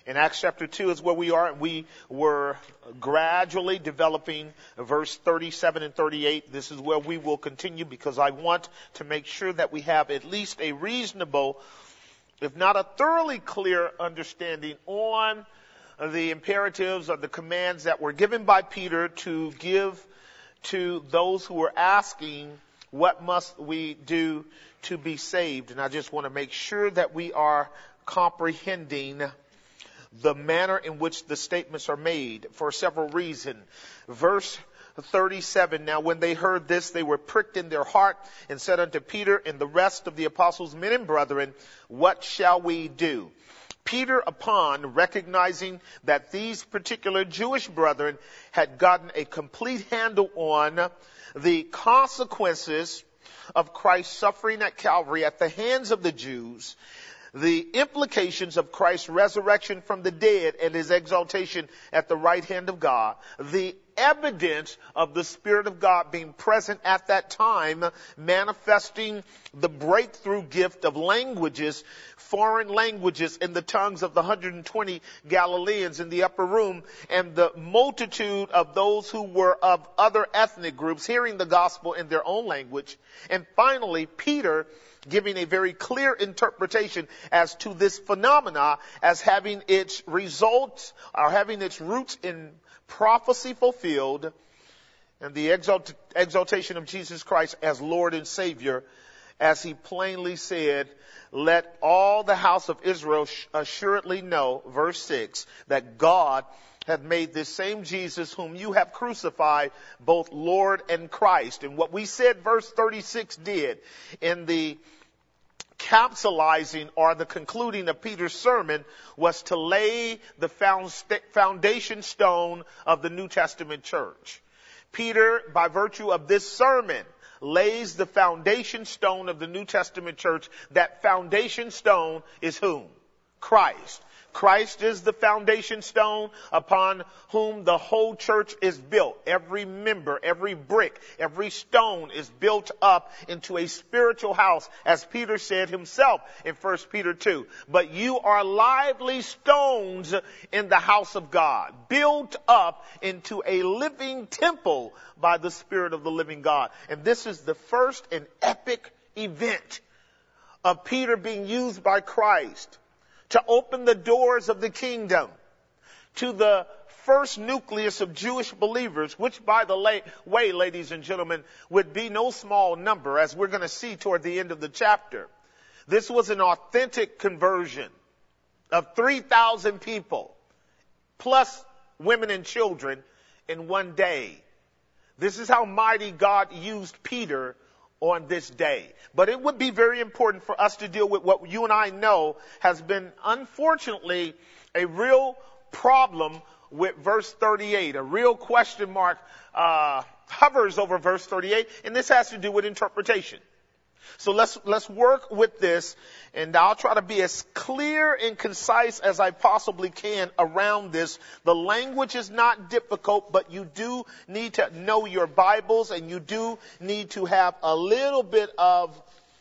In Acts chapter 2 is where we are. We were gradually developing verse 37 and 38. This is where we will continue because I want to make sure that we have at least a reasonable, if not a thoroughly clear understanding on the imperatives or the commands that were given by Peter to give to those who were asking, what must we do to be saved? And I just want to make sure that we are comprehending the manner in which the statements are made for several reasons. Verse 37, now when they heard this, they were pricked in their heart and said unto Peter and the rest of the apostles, men and brethren, what shall we do? Peter, upon recognizing that these particular Jewish brethren had gotten a complete handle on the consequences of Christ's suffering at Calvary at the hands of the Jews, the implications of Christ's resurrection from the dead and his exaltation at the right hand of God, the evidence of the Spirit of God being present at that time, manifesting the breakthrough gift of languages, foreign languages in the tongues of the 120 Galileans in the upper room, and the multitude of those who were of other ethnic groups hearing the gospel in their own language. And finally, Peter giving a very clear interpretation as to this phenomena as having its results or having its roots in prophecy fulfilled and the exaltation of Jesus Christ as Lord and Savior, as he plainly said, let all the house of Israel assuredly know, verse 6, that God hath made this same Jesus whom you have crucified both Lord and Christ. And what we said verse 36 did in the capsulizing or the concluding of Peter's sermon was to lay the foundation stone of the New Testament church. Peter, by virtue of this sermon, lays the foundation stone of the New Testament church. That foundation stone is whom? Christ. Christ is the foundation stone upon whom the whole church is built. Every member, every brick, every stone is built up into a spiritual house, as Peter said himself in 1 Peter 2. But you are lively stones in the house of God, built up into a living temple by the Spirit of the living God. And this is the first and epic event of Peter being used by Christ to open the doors of the kingdom to the first nucleus of Jewish believers, which, by the way, ladies and gentlemen, would be no small number, as we're going to see toward the end of the chapter. This was an authentic conversion of 3,000 people, plus women and children, in one day. This is how mighty God used Peter on this day. But it would be very important for us to deal with what you and I know has been, unfortunately, a real problem with verse 38. A real question mark hovers over verse 38, and this has to do with interpretation. So let's work with this, and I'll try to be as clear and concise as I possibly can around this. The language is not difficult, but you do need to know your Bibles, and you do need to have a little bit of,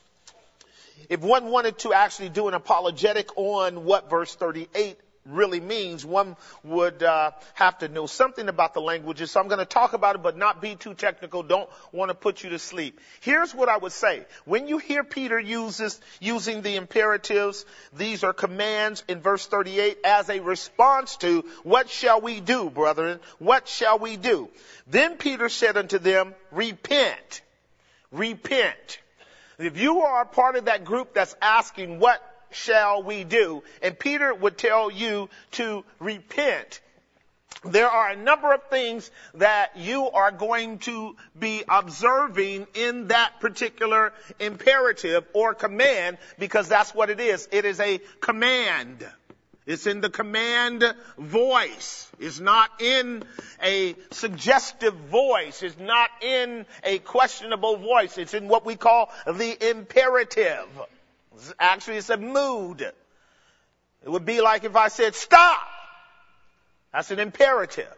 if one wanted to actually do an apologetic on what verse 38 really means, one would have to know something about the languages. So I'm going to talk about it, but not be too technical. Don't want to put you to sleep. Here's what I would say. When you hear Peter using the imperatives, these are commands in verse 38 as a response to, what shall we do, brethren? What shall we do? Then Peter said unto them, repent. Repent. If you are a part of that group that's asking, what shall we do? And Peter would tell you to repent. There are a number of things that you are going to be observing in that particular imperative or command, because that's what it is. It is a command. It's in the command voice. It's not in a suggestive voice. It's not in a questionable voice. It's in what we call the imperative. Actually, it's a mood. It would be like if I said, stop. That's an imperative.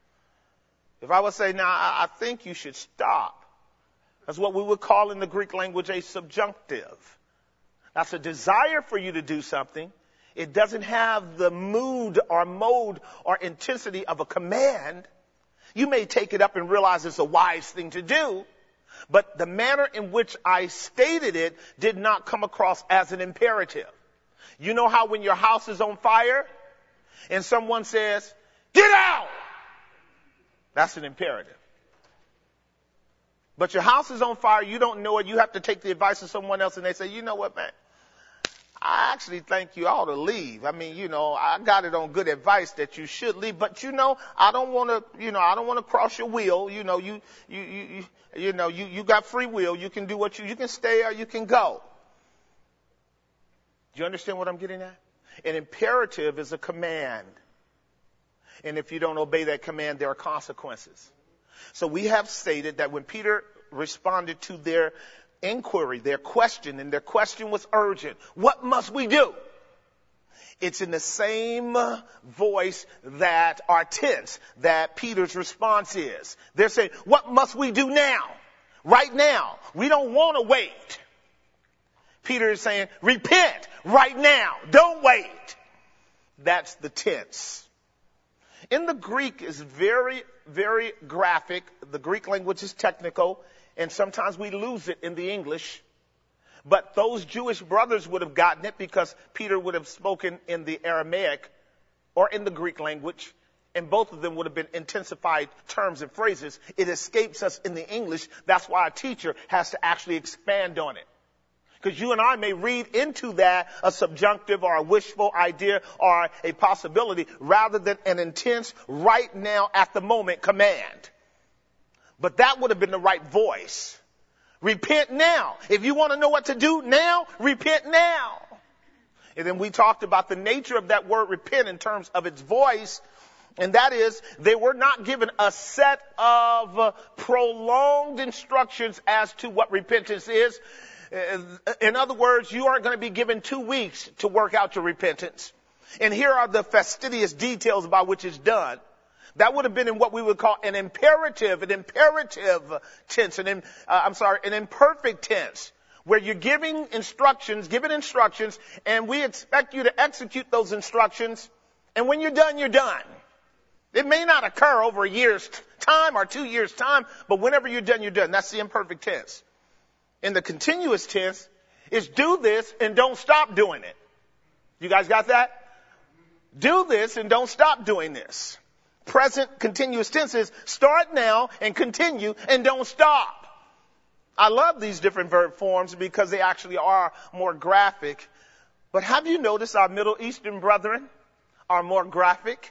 If I would say, now, I think you should stop. That's what we would call in the Greek language a subjunctive. That's a desire for you to do something. It doesn't have the mood or mode or intensity of a command. You may take it up and realize it's a wise thing to do, but the manner in which I stated it did not come across as an imperative. You know how when your house is on fire and someone says, "Get out!" That's an imperative. But your house is on fire, you don't know it, you have to take the advice of someone else, and they say, "You know what, man? I actually think you ought to leave. I mean, I got it on good advice that you should leave, but I don't want to cross your will. You got free will. You can do you can stay or you can go." Do you understand what I'm getting at? An imperative is a command. And if you don't obey that command, there are consequences. So we have stated that when Peter responded to their inquiry, their question, and their question was urgent. What must we do? It's in the same voice that our tense, that Peter's response is. They're saying, what must we do now? Right now. We don't want to wait. Peter is saying, repent right now. Don't wait. That's the tense. In the Greek is very, very graphic. The Greek language is technical, and sometimes we lose it in the English. But those Jewish brothers would have gotten it because Peter would have spoken in the Aramaic or in the Greek language, and both of them would have been intensified terms and phrases. It escapes us in the English. That's why a teacher has to actually expand on it. Because you and I may read into that a subjunctive or a wishful idea or a possibility rather than an intense, right now, at the moment command. But that would have been the right voice. Repent now. If you want to know what to do now, repent now. And then we talked about the nature of that word repent in terms of its voice. And that is, they were not given a set of prolonged instructions as to what repentance is. In other words, you aren't going to be given 2 weeks to work out your repentance. And here are the fastidious details by which it's done. That would have been in what we would call an imperative tense, an imperfect tense, where you're given instructions, and we expect you to execute those instructions. And when you're done, you're done. It may not occur over a year's time or 2 years' time, but whenever you're done, you're done. That's the imperfect tense. In the continuous tense, is do this and don't stop doing it. You guys got that? Do this and don't stop doing this. Present continuous tense is start now and continue and don't stop. I love these different verb forms because they actually are more graphic. But have you noticed our Middle Eastern brethren are more graphic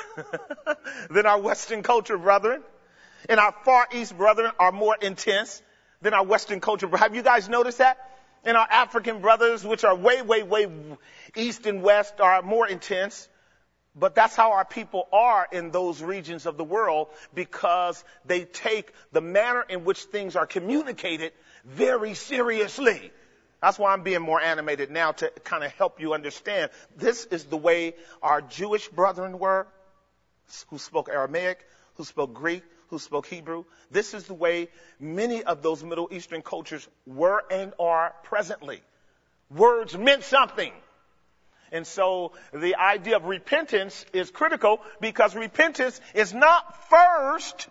than our Western culture brethren? And our Far East brethren are more intense than our Western culture. Have you guys noticed that? And our African brothers, which are way, way, way east and west, are more intense. But that's how our people are in those regions of the world, because they take the manner in which things are communicated very seriously. That's why I'm being more animated now to kind of help you understand. This is the way our Jewish brethren were, who spoke Aramaic, who spoke Greek, who spoke Hebrew. This is the way many of those Middle Eastern cultures were and are presently. Words meant something. And so the idea of repentance is critical, because repentance is not first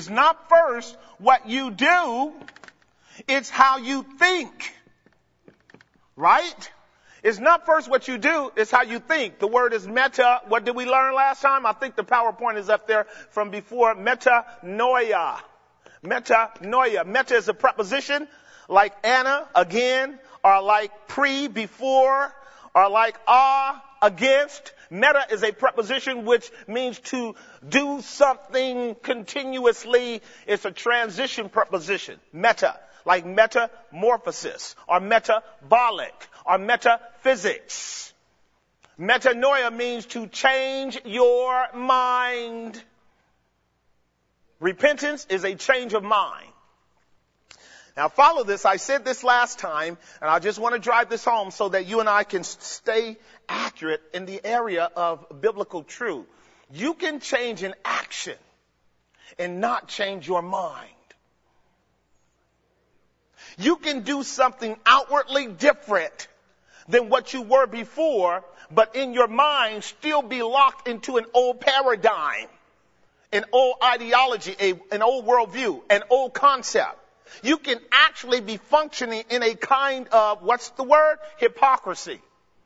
what you do, it's how you think. Right? It's not first what you do, it's how you think. The word is meta. What did we learn last time? I think the PowerPoint is up there from before. Metanoia. Metanoia. Meta is a preposition like Anna, again, or like pre, before, or like against. Meta is a preposition which means to do something continuously. It's a transition preposition. Meta. Like metamorphosis, or metabolic, or metaphysics. Metanoia means to change your mind. Repentance is a change of mind. Now follow this. I said this last time, and I just want to drive this home so that you and I can stay accurate in the area of biblical truth. You can change an action and not change your mind. You can do something outwardly different, than what you were before, but in your mind still be locked into an old paradigm, an old ideology, an old worldview, an old concept. You can actually be functioning in a kind of, what's the word? Hypocrisy.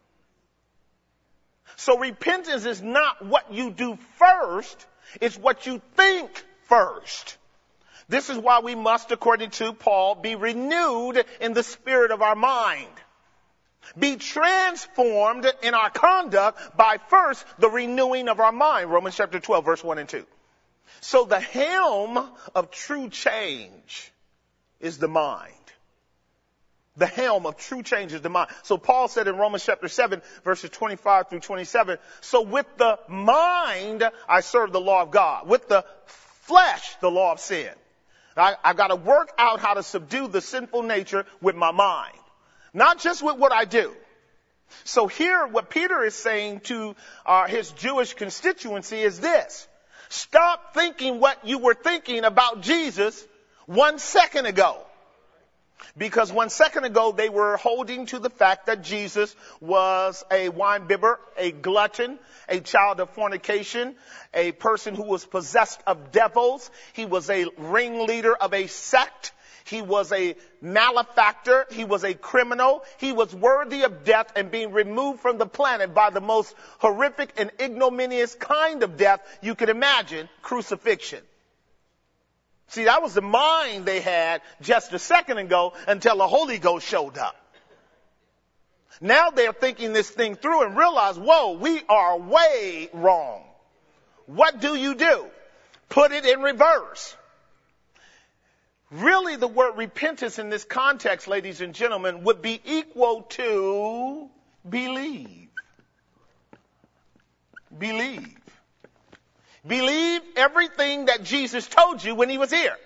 So repentance is not what you do first, it's what you think first. This is why we must, according to Paul, be renewed in the spirit of our mind. Be transformed in our conduct by first the renewing of our mind. Romans chapter 12, verse 1 and 2. So the helm of true change is the mind. The helm of true change is the mind. So Paul said in Romans chapter 7, verses 25 through 27, so with the mind I serve the law of God. With the flesh, the law of sin. I've got to work out how to subdue the sinful nature with my mind. Not just with what I do. So here, what Peter is saying to his Jewish constituency is this. Stop thinking what you were thinking about Jesus 1 second ago. Because 1 second ago, they were holding to the fact that Jesus was a winebibber, a glutton, a child of fornication, a person who was possessed of devils. He was a ringleader of a sect. He was a malefactor. He was a criminal. He was worthy of death and being removed from the planet by the most horrific and ignominious kind of death you could imagine, crucifixion. See, that was the mind they had just a second ago until the Holy Ghost showed up. Now they're thinking this thing through and realize, whoa, we are way wrong. What do? Put it in reverse. Really, the word repentance in this context, ladies and gentlemen, would be equal to believe. Believe. Believe everything that Jesus told you when he was here.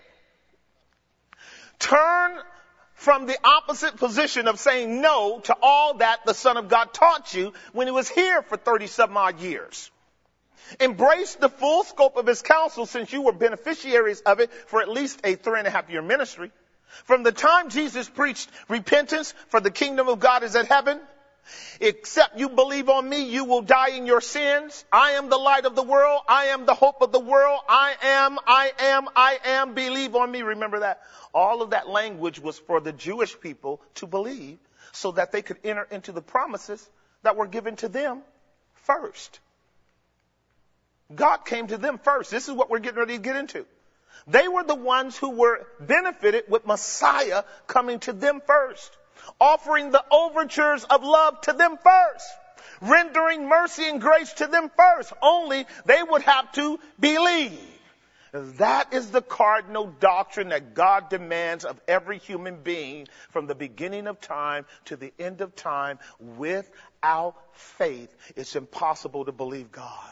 Turn from the opposite position of saying no to all that the Son of God taught you when he was here for 30-some odd years. Embrace the full scope of his counsel since you were beneficiaries of it for at least a 3.5-year ministry. From the time Jesus preached repentance, for the kingdom of God is at heaven, except you believe on me, you will die in your sins. I am the light of the world. I am the hope of the world. I am. Believe on me. Remember that? All of that language was for the Jewish people to believe so that they could enter into the promises that were given to them first. God came to them first. This is what we're getting ready to get into. They were the ones who were benefited with Messiah coming to them first. Offering the overtures of love to them first. Rendering mercy and grace to them first. Only they would have to believe. That is the cardinal doctrine that God demands of every human being from the beginning of time to the end of time. Without faith, it's impossible to believe God.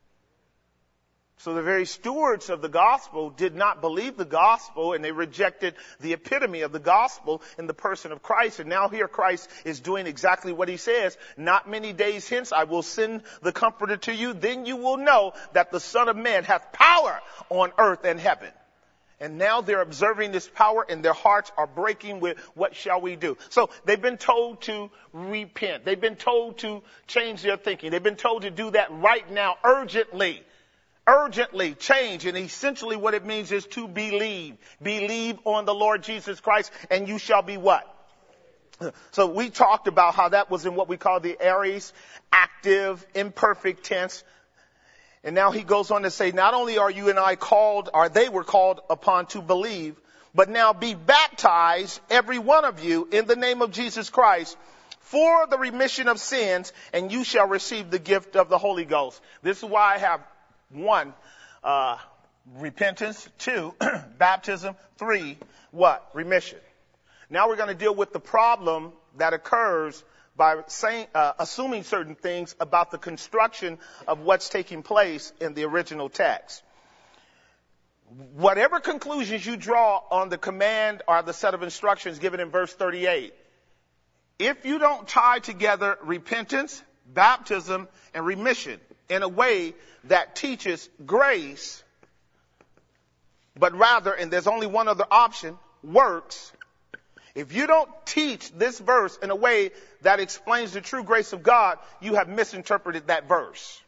So the very stewards of the gospel did not believe the gospel, and they rejected the epitome of the gospel in the person of Christ. And now here Christ is doing exactly what he says. Not many days hence I will send the Comforter to you. Then you will know that the Son of Man hath power on earth and heaven. And now they're observing this power and their hearts are breaking with what shall we do? So they've been told to repent. They've been told to change their thinking. They've been told to do that right now, urgently. Urgently change. And essentially what it means is to believe. Believe on the Lord Jesus Christ and you shall be what? So we talked about how that was in what we call the aorist, active, imperfect tense. And now he goes on to say, not only are you and I called, or they were called upon to believe, but now be baptized, every one of you, in the name of Jesus Christ, for the remission of sins, and you shall receive the gift of the Holy Ghost. This is why I have 1, repentance. 2, baptism. 3, what? Remission. Now we're going to deal with the problem that occurs by saying, assuming certain things about the construction of what's taking place in the original text. Whatever conclusions you draw on the command or the set of instructions given in verse 38, if you don't tie together repentance, baptism, and remission in a way that teaches grace, but rather, and there's only one other option, works. If you don't teach this verse in a way that explains the true grace of God, you have misinterpreted that verse.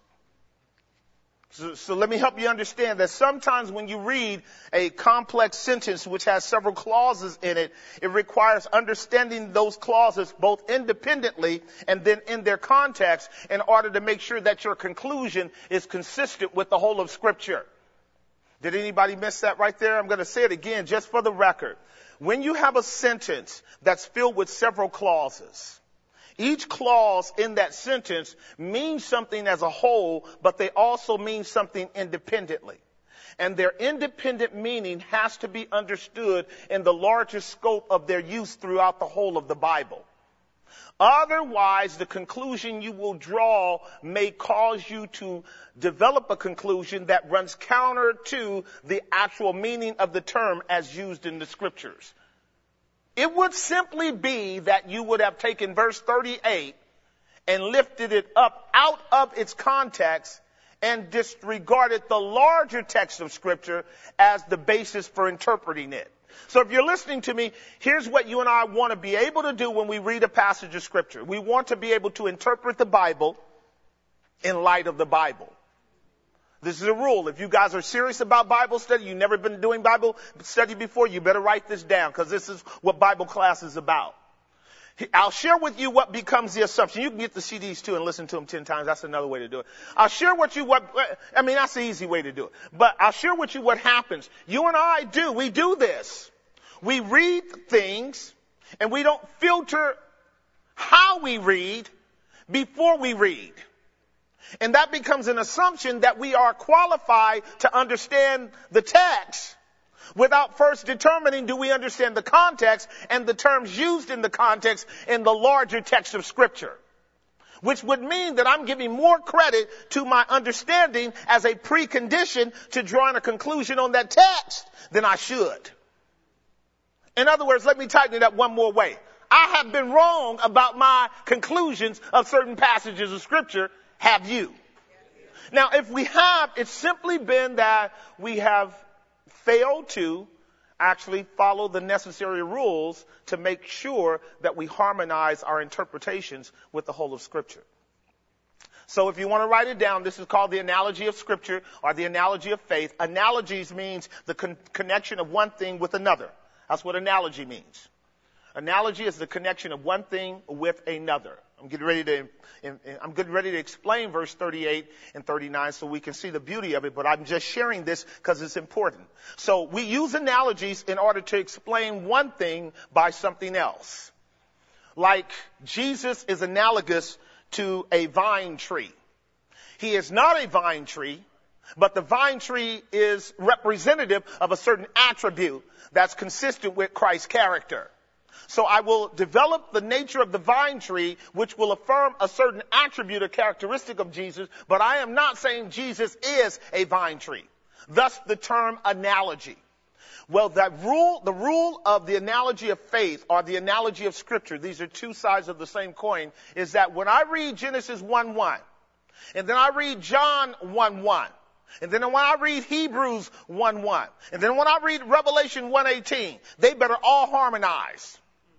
So let me help you understand that sometimes when you read a complex sentence which has several clauses in it, it requires understanding those clauses both independently and then in their context in order to make sure that your conclusion is consistent with the whole of Scripture. Did anybody miss that right there? I'm going to say it again just for the record. When you have a sentence that's filled with several clauses, each clause in that sentence means something as a whole, but they also mean something independently. And their independent meaning has to be understood in the larger scope of their use throughout the whole of the Bible. Otherwise, the conclusion you will draw may cause you to develop a conclusion that runs counter to the actual meaning of the term as used in the Scriptures. It would simply be that you would have taken verse 38 and lifted it up out of its context and disregarded the larger text of Scripture as the basis for interpreting it. So if you're listening to me, here's what you and I want to be able to do when we read a passage of Scripture. We want to be able to interpret the Bible in light of the Bible. This is a rule. If you guys are serious about Bible study, you've never been doing Bible study before, you better write this down because this is what Bible class is about. I'll share with you what becomes the assumption. You can get the CDs too and listen to them 10 times. That's another way to do it. I'll share with you that's the easy way to do it. But I'll share with you what happens. You and we do this. We read things and we don't filter how we read before we read. And that becomes an assumption that we are qualified to understand the text without first determining do we understand the context and the terms used in the context in the larger text of Scripture. Which would mean that I'm giving more credit to my understanding as a precondition to drawing a conclusion on that text than I should. In other words, let me tighten it up one more way. I have been wrong about my conclusions of certain passages of Scripture. Have you? Now, if we have, it's simply been that we have failed to actually follow the necessary rules to make sure that we harmonize our interpretations with the whole of Scripture. So if you want to write it down, this is called the analogy of Scripture or the analogy of faith. Analogies means the connection of one thing with another. That's what analogy means. Analogy is the connection of one thing with another. I'm getting ready to explain verse 38 and 39 so we can see the beauty of it, but I'm just sharing this because it's important. So we use analogies in order to explain one thing by something else. Like Jesus is analogous to a vine tree. He is not a vine tree, but the vine tree is representative of a certain attribute that's consistent with Christ's character. So I will develop the nature of the vine tree, which will affirm a certain attribute or characteristic of Jesus, but I am not saying Jesus is a vine tree. Thus the term analogy. Well, the rule of the analogy of faith or the analogy of Scripture, these are two sides of the same coin, is that when I read Genesis 1:1, and then I read John 1:1, and then when I read Hebrews 1:1, and then when I read Revelation 1:18, they better all harmonize.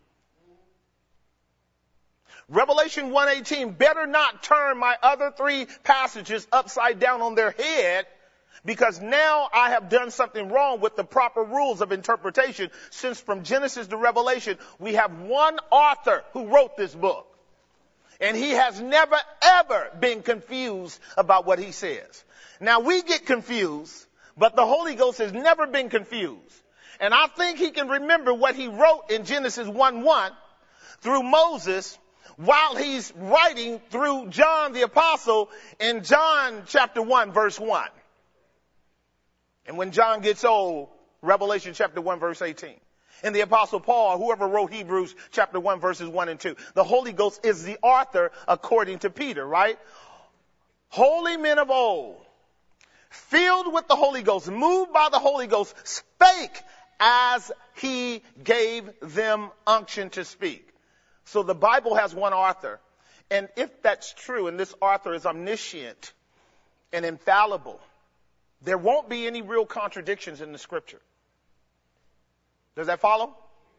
Revelation 1:18 better not turn my other three passages upside down on their head, because now I have done something wrong with the proper rules of interpretation, since from Genesis to Revelation we have one author who wrote this book. And he has never ever been confused about what he says. Now we get confused, but the Holy Ghost has never been confused. And I think he can remember what he wrote in Genesis 1:1 through Moses, while he's writing through John the Apostle in John chapter 1 verse 1. And when John gets old, Revelation chapter 1 verse 18. And the Apostle Paul, whoever wrote Hebrews chapter 1 verses 1 and 2. The Holy Ghost is the author according to Peter, right? Holy men of old, filled with the Holy Ghost, moved by the Holy Ghost, spake as he gave them unction to speak. So the Bible has one author. And if that's true, and this author is omniscient and infallible, there won't be any real contradictions in the Scripture. Does that follow?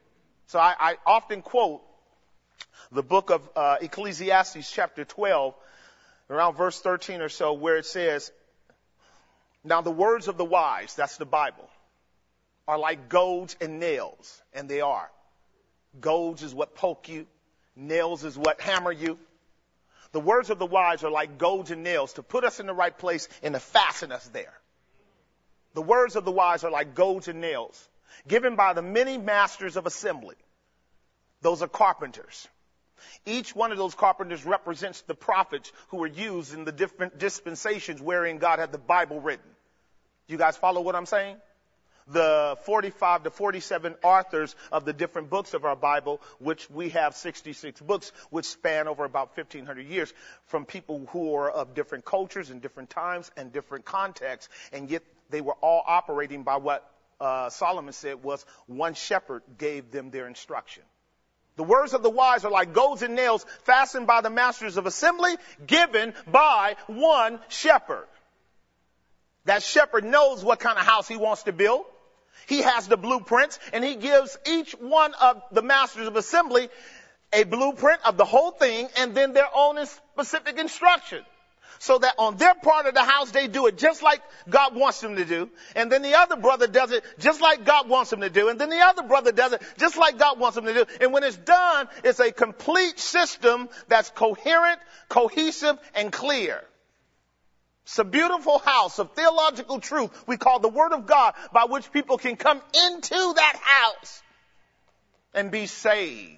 So I often quote the book of Ecclesiastes chapter 12, around verse 13 or so, where it says, now the words of the wise, that's the Bible, are like goads and nails, and they are. Goads is what poke you. Nails is what hammer you. The words of the wise are like goads and nails to put us in the right place and to fasten us there. The words of the wise are like goads and nails given by the many masters of assembly. Those are carpenters. Each one of those carpenters represents the prophets who were used in the different dispensations wherein God had the Bible written. You guys follow what I'm saying? The 45 to 47 authors of the different books of our Bible, which we have 66 books, which span over about 1,500 years, from people who are of different cultures and different times and different contexts, and yet they were all operating by what Solomon said was one shepherd gave them their instruction. The words of the wise are like goads and nails fastened by the masters of assembly, given by one shepherd. That shepherd knows what kind of house he wants to build. He has the blueprints, and he gives each one of the masters of assembly a blueprint of the whole thing and then their own specific instruction. So that on their part of the house, they do it just like God wants them to do. And then the other brother does it just like God wants them to do. And then the other brother does it just like God wants them to do. And when it's done, it's a complete system that's coherent, cohesive, and clear. It's a beautiful house of theological truth we call the Word of God, by which people can come into that house and be saved.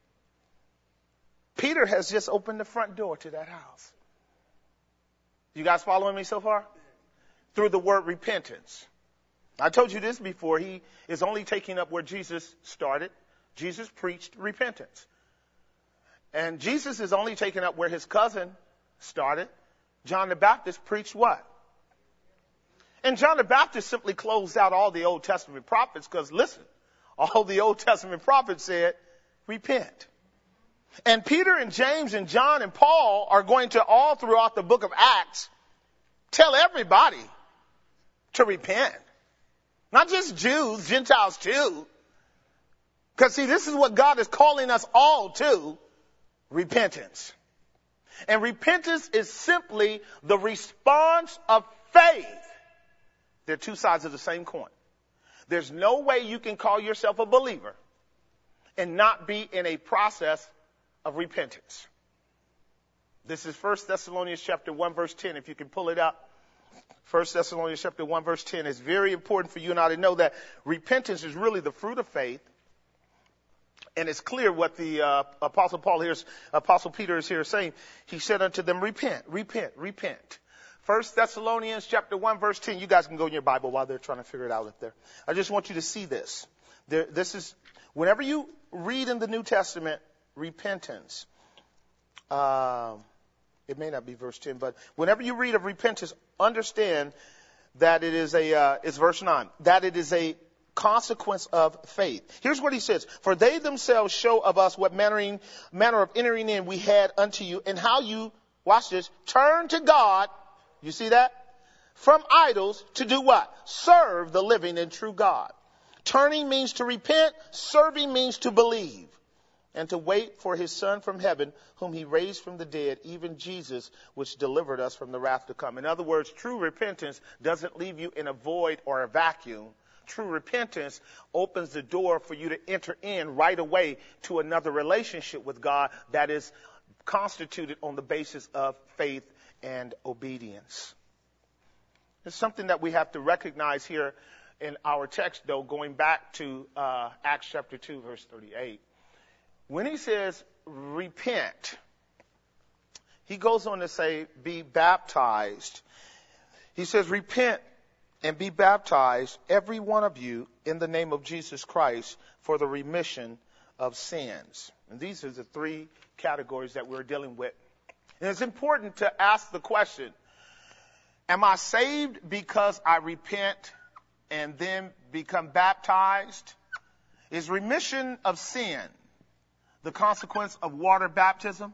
Peter has just opened the front door to that house. You guys following me so far? Through the word repentance. I told you this before. He is only taking up where Jesus started. Jesus preached repentance. And Jesus is only taking up where his cousin started. John the Baptist preached what? And John the Baptist simply closed out all the Old Testament prophets because, listen, all the Old Testament prophets said, repent. And Peter and James and John and Paul are going to, all throughout the book of Acts, tell everybody to repent. Not just Jews, Gentiles too. Because see, this is what God is calling us all to, repentance. And repentance is simply the response of faith. They're two sides of the same coin. There's no way you can call yourself a believer and not be in a process of repentance. This is 1 Thessalonians chapter 1 verse 10. If you can pull it up. 1 Thessalonians chapter 1 verse 10. It's very important for you and I to know that repentance is really the fruit of faith. And it's clear what the Apostle Peter is here saying. He said unto them, repent, repent, repent. 1 Thessalonians chapter 1 verse 10. You guys can go in your Bible while they're trying to figure it out up there. I just want you to see this. This is, whenever you read in the New Testament, repentance. It may not be verse 10, but whenever you read of repentance, understand that it is it's verse 9, that it is a consequence of faith. Here's what he says. For they themselves show of us what manner of entering in we had unto you, and how you, watch this, turn to God. You see that? From idols to do what? Serve the living and true God. Turning means to repent. Serving means to believe. And to wait for his Son from heaven, whom he raised from the dead, even Jesus, which delivered us from the wrath to come. In other words, true repentance doesn't leave you in a void or a vacuum. True repentance opens the door for you to enter in right away to another relationship with God that is constituted on the basis of faith and obedience. It's something that we have to recognize here in our text, though, going back to Acts chapter 2, verse 38. When he says repent, he goes on to say be baptized. He says repent and be baptized, every one of you, in the name of Jesus Christ for the remission of sins. And these are the three categories that we're dealing with. And it's important to ask the question, am I saved because I repent and then become baptized? Is remission of sin the consequence of water baptism?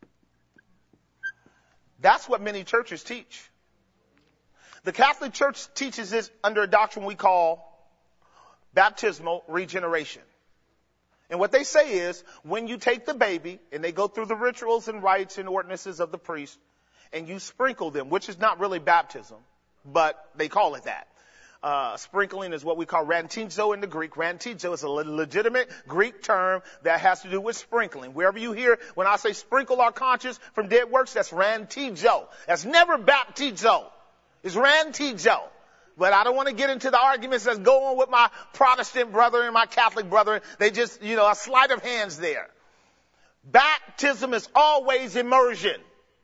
That's what many churches teach. The Catholic Church teaches this under a doctrine we call baptismal regeneration. And what they say is, when you take the baby, and they go through the rituals and rites and ordinances of the priest, and you sprinkle them, which is not really baptism, but they call it that. Sprinkling is what we call rantizo in the Greek. Rantizo is a legitimate Greek term that has to do with sprinkling. Wherever you hear, when I say sprinkle our conscience from dead works, that's rantizo. That's never baptizo. It's rantizo. But I don't want to get into the arguments that's going on with my Protestant brother and my Catholic brother. They just, a sleight of hands there. Baptism is always immersion.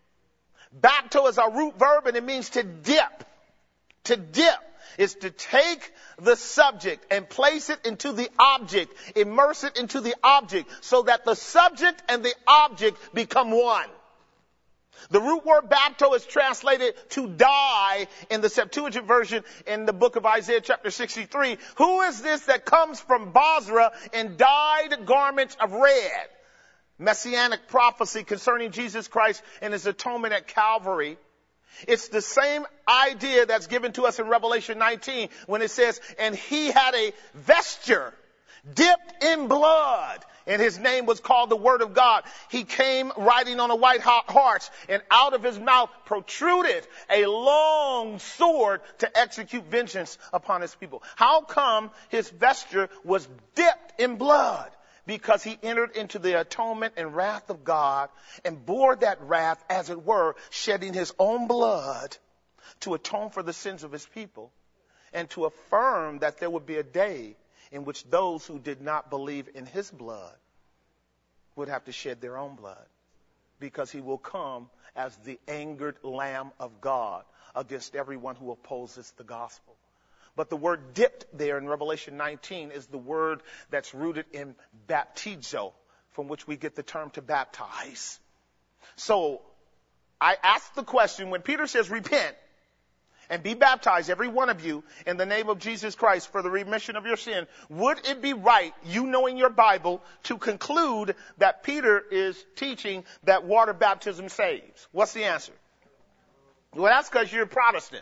Bapto is our root verb, and it means to dip. To dip is to take the subject and place it into the object, immerse it into the object, so that the subject and the object become one. The root word bapto is translated to die in the Septuagint version in the book of Isaiah chapter 63. Who is this that comes from Bozrah in dyed garments of red? Messianic prophecy concerning Jesus Christ and his atonement at Calvary. It's the same idea that's given to us in Revelation 19 when it says, and he had a vesture dipped in blood, and his name was called the Word of God. He came riding on a white horse, and out of his mouth protruded a long sword to execute vengeance upon his people. How come his vesture was dipped in blood? Because he entered into the atonement and wrath of God and bore that wrath, as it were, shedding his own blood to atone for the sins of his people and to affirm that there would be a day in which those who did not believe in his blood would have to shed their own blood, because he will come as the angered Lamb of God against everyone who opposes the gospel. But the word dipped there in Revelation 19 is the word that's rooted in baptizo, from which we get the term to baptize. So I ask the question, when Peter says repent and be baptized, every one of you, in the name of Jesus Christ for the remission of your sin, would it be right, you knowing your Bible, to conclude that Peter is teaching that water baptism saves? What's the answer? Well, that's because you're a Protestant.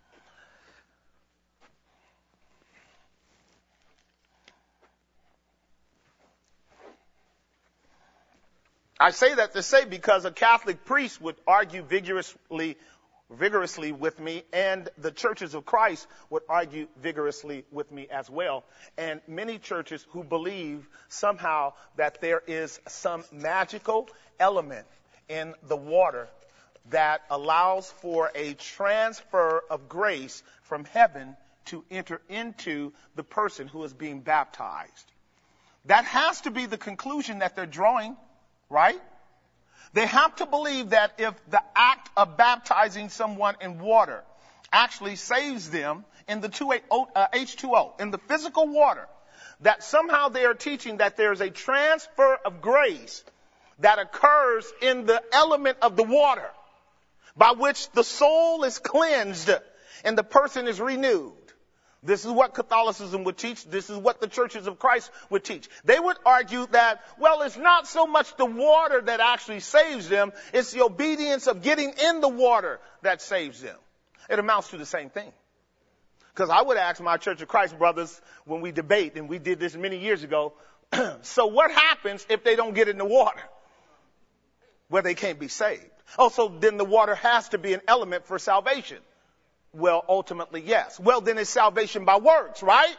I say that to say because a Catholic priest would argue vigorously with me, and the churches of Christ would argue vigorously with me as well. And many churches who believe somehow that there is some magical element in the water that allows for a transfer of grace from heaven to enter into the person who is being baptized. That has to be the conclusion that they're drawing. Right? They have to believe that if the act of baptizing someone in water actually saves them in the H2O, in the physical water, that somehow they are teaching that there's a transfer of grace that occurs in the element of the water, by which the soul is cleansed and the person is renewed. This is what Catholicism would teach. This is what the churches of Christ would teach. They would argue that, well, it's not so much the water that actually saves them. It's the obedience of getting in the water that saves them. It amounts to the same thing. Because I would ask my Church of Christ brothers when we debate, and we did this many years ago, so what happens if they don't get in the water? Well, they can't be saved. Oh, so then the water has to be an element for salvation. Well, ultimately, yes. Well, then it's salvation by works, right?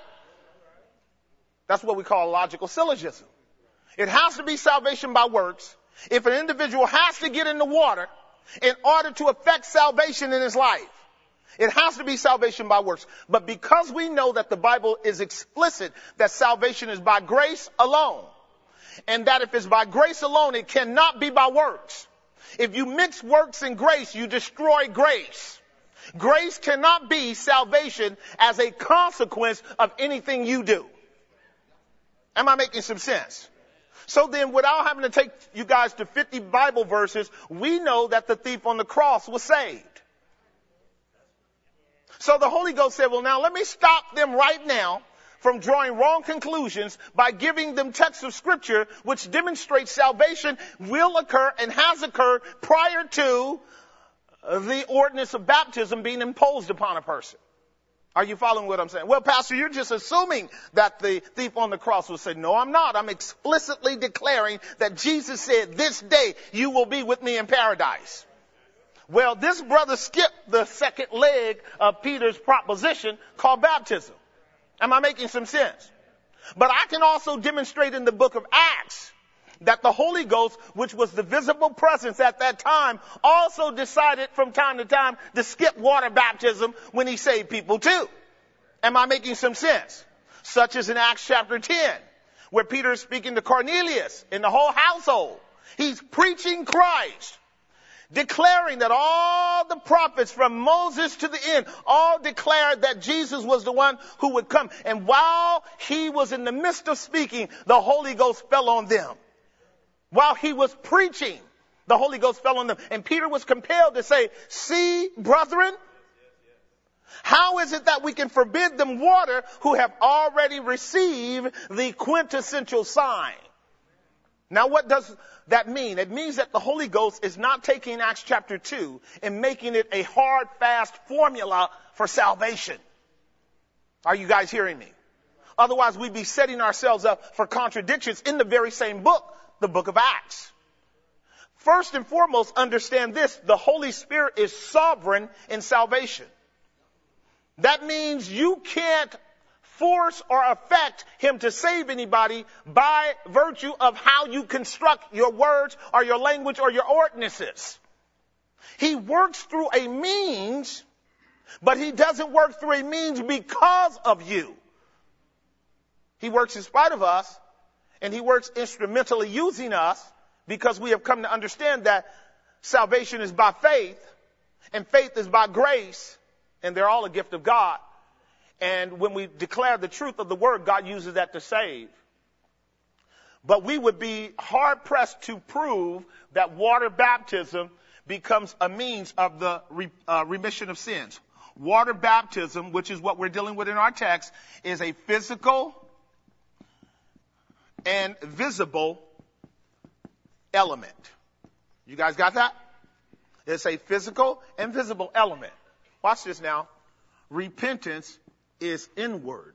That's what we call a logical syllogism. It has to be salvation by works if an individual has to get in the water in order to effect salvation in his life. It has to be salvation by works. But because we know that the Bible is explicit that salvation is by grace alone, and that if it's by grace alone, it cannot be by works. If you mix works and grace, you destroy grace. Grace cannot be salvation as a consequence of anything you do. Am I making some sense? So then, without having to take you guys to 50 Bible verses, we know that the thief on the cross was saved. So the Holy Ghost said, well, now let me stop them right now from drawing wrong conclusions by giving them texts of Scripture which demonstrate salvation will occur and has occurred prior to the ordinance of baptism being imposed upon a person. Are you following what I'm saying? Well, Pastor, you're just assuming that the thief on the cross will say, no, I'm not. I'm explicitly declaring that Jesus said, this day you will be with me in paradise. Well, this brother skipped the second leg of Peter's proposition called baptism. Am I making some sense? But I can also demonstrate in the book of Acts that the Holy Ghost, which was the visible presence at that time, also decided from time to time to skip water baptism when he saved people too. Am I making some sense? Such as in Acts chapter 10, where Peter is speaking to Cornelius and the whole household. He's preaching Christ, declaring that all the prophets from Moses to the end all declared that Jesus was the one who would come. And while he was in the midst of speaking, the Holy Ghost fell on them. While he was preaching, the Holy Ghost fell on them. And Peter was compelled to say, see, brethren, how is it that we can forbid them water who have already received the quintessential sign? Now, what does that mean? It means that the Holy Ghost is not taking Acts chapter 2 and making it a hard, fast formula for salvation. Are you guys hearing me? Otherwise, we'd be setting ourselves up for contradictions in the very same book, the book of Acts. First and foremost, understand this. The Holy Spirit is sovereign in salvation. That means you can't force or affect him to save anybody by virtue of how you construct your words or your language or your ordinances. He works through a means, but he doesn't work through a means because of you. He works in spite of us, and he works instrumentally using us because we have come to understand that salvation is by faith, and faith is by grace, and they're all a gift of God. And when we declare the truth of the word, God uses that to save. But we would be hard pressed to prove that water baptism becomes a means of the remission of sins. Water baptism, which is what we're dealing with in our text, is a physical and visible element. You guys got that? It's a physical and visible element. Watch this now. Repentance is inward.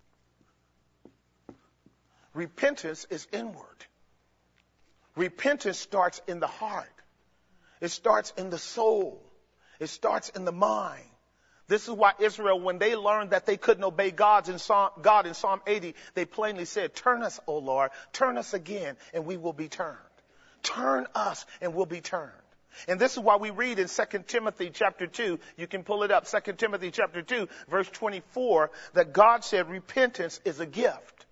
Repentance is inward. Repentance starts in the heart. It starts in the soul. It starts in the mind. This is why Israel, when they learned that they couldn't obey God in Psalm 80, they plainly said, turn us, O Lord, turn us again, and we will be turned. Turn us, and we'll be turned. And this is why we read in 2 Timothy chapter 2, you can pull it up, 2 Timothy chapter 2, verse 24, that God said repentance is a gift.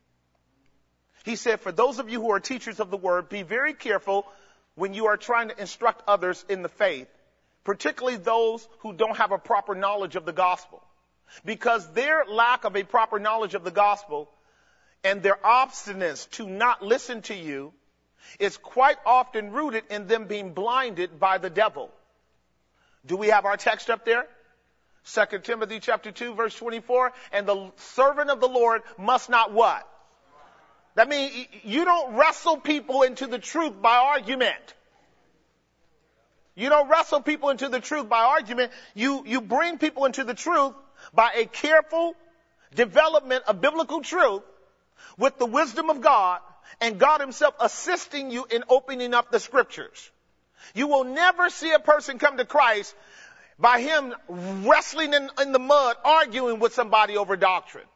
He said, for those of you who are teachers of the word, be very careful when you are trying to instruct others in the faith, particularly those who don't have a proper knowledge of the gospel. Because their lack of a proper knowledge of the gospel and their obstinance to not listen to you is quite often rooted in them being blinded by the devil. Do we have our text up there? 2 Timothy chapter 2, verse 24. And the servant of the Lord must not what? That means you don't wrestle people into the truth by argument. You don't wrestle people into the truth by argument. You bring people into the truth by a careful development of biblical truth with the wisdom of God, and God himself assisting you in opening up the scriptures. You will never see a person come to Christ by him wrestling in the mud, arguing with somebody over doctrine.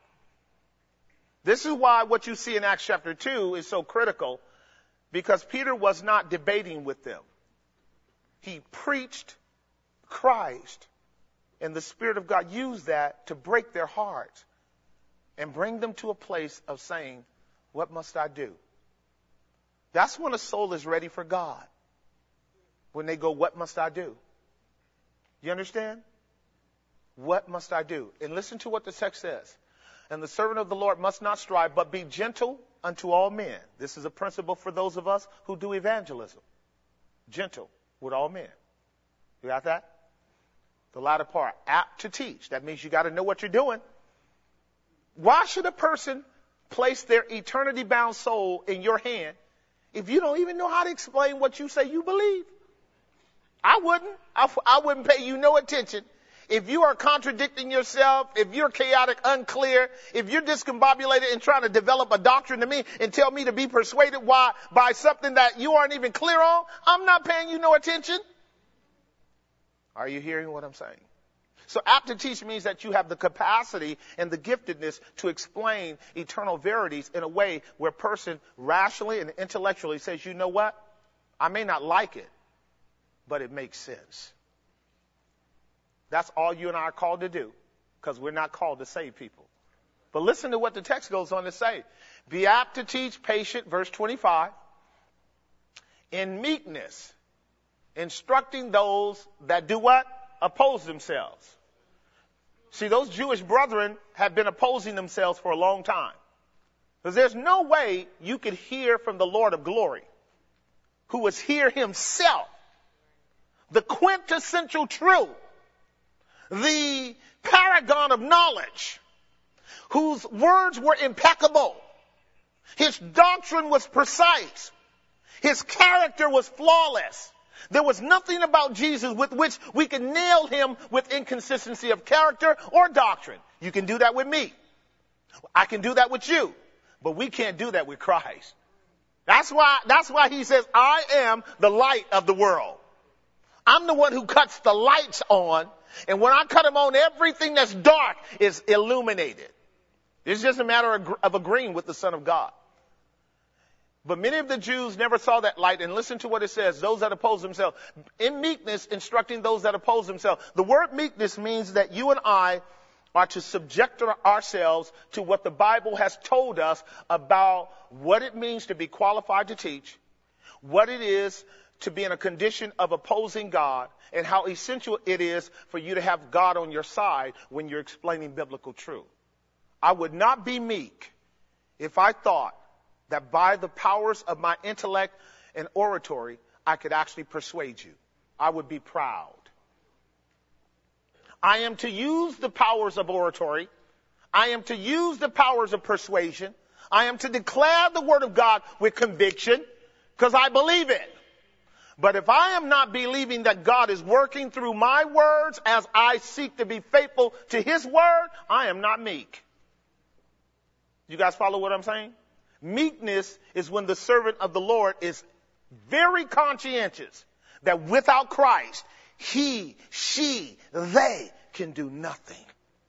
This is why what you see in Acts chapter 2 is so critical, because Peter was not debating with them. He preached Christ, and the Spirit of God used that to break their hearts and bring them to a place of saying, what must I do? That's when a soul is ready for God. When they go, what must I do? You understand? What must I do? And listen to what the text says. And the servant of the Lord must not strive, but be gentle unto all men. This is a principle for those of us who do evangelism. Gentle with all men. You got that? The latter part, apt to teach. That means you got to know what you're doing. Why should a person place their eternity-bound soul in your hand if you don't even know how to explain what you say you believe? I wouldn't. I wouldn't pay you no attention if you are contradicting yourself, if you're chaotic, unclear, if you're discombobulated and trying to develop a doctrine to me and tell me to be persuaded by something that you aren't even clear on, I'm not paying you no attention. Are you hearing what I'm saying? So apt to teach means that you have the capacity and the giftedness to explain eternal verities in a way where a person rationally and intellectually says, you know what? I may not like it, but it makes sense. That's all you and I are called to do, because we're not called to save people. But listen to what the text goes on to say. Be apt to teach, patient, verse 25, in meekness, instructing those that do what? Oppose themselves. See, those Jewish brethren have been opposing themselves for a long time. Because there's no way you could hear from the Lord of glory, who was here himself, the quintessential truth, the paragon of knowledge, whose words were impeccable. His doctrine was precise. His character was flawless. There was nothing about Jesus with which we could nail him with inconsistency of character or doctrine. You can do that with me. I can do that with you. But we can't do that with Christ. That's why he says, I am the light of the world. I'm the one who cuts the lights on. And when I cut them on, everything that's dark is illuminated. It's just a matter of agreeing with the Son of God. But many of the Jews never saw that light. And listen to what it says. Those that oppose themselves. In meekness, instructing those that oppose themselves. The word meekness means that you and I are to subject ourselves to what the Bible has told us about what it means to be qualified to teach, what it is to be in a condition of opposing God, and how essential it is for you to have God on your side when you're explaining biblical truth. I would not be meek if I thought that by the powers of my intellect and oratory, I could actually persuade you. I would be proud. I am to use the powers of oratory. I am to use the powers of persuasion. I am to declare the word of God with conviction because I believe it. But if I am not believing that God is working through my words as I seek to be faithful to his word, I am not meek. You guys follow what I'm saying? Meekness is when the servant of the Lord is very conscientious that without Christ, he, she, they can do nothing.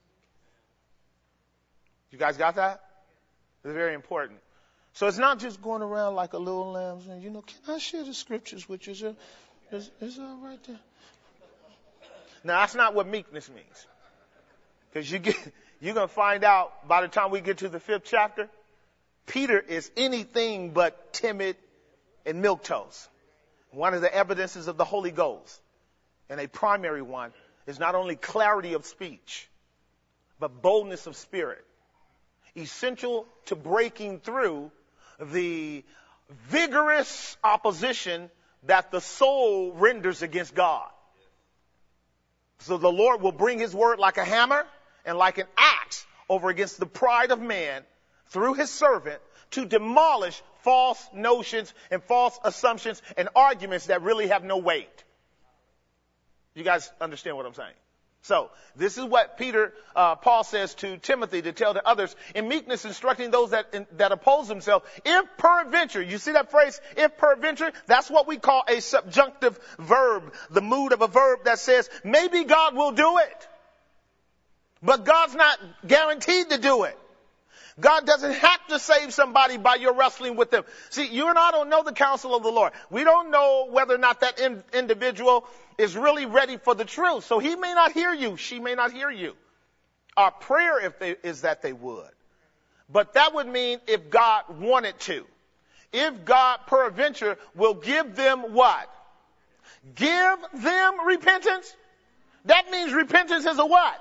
You guys got that? It's very important. So it's not just going around like a little lamb saying, you know, can I share the scriptures with you? Is all right there? Now, that's not what meekness means. Because you're going to find out by the time we get to the 5th chapter, Peter is anything but timid and milquetoast. One of the evidences of the Holy Ghost, and a primary one, is not only clarity of speech, but boldness of spirit, essential to breaking through the vigorous opposition that the soul renders against God. So the Lord will bring his word like a hammer and like an axe over against the pride of man through his servant to demolish false notions and false assumptions and arguments that really have no weight. You guys understand what I'm saying? So this is what Paul says to Timothy to tell the others in meekness, instructing those that oppose themselves. If peradventure, you see that phrase, if peradventure, that's what we call a subjunctive verb, the mood of a verb that says maybe God will do it, but God's not guaranteed to do it. God doesn't have to save somebody by your wrestling with them. See, you and I don't know the counsel of the Lord. We don't know whether or not that individual is really ready for the truth. So he may not hear you. She may not hear you. Our prayer is that they would. But that would mean if God wanted to. If God peradventure will give them what? Give them repentance? That means repentance is a what?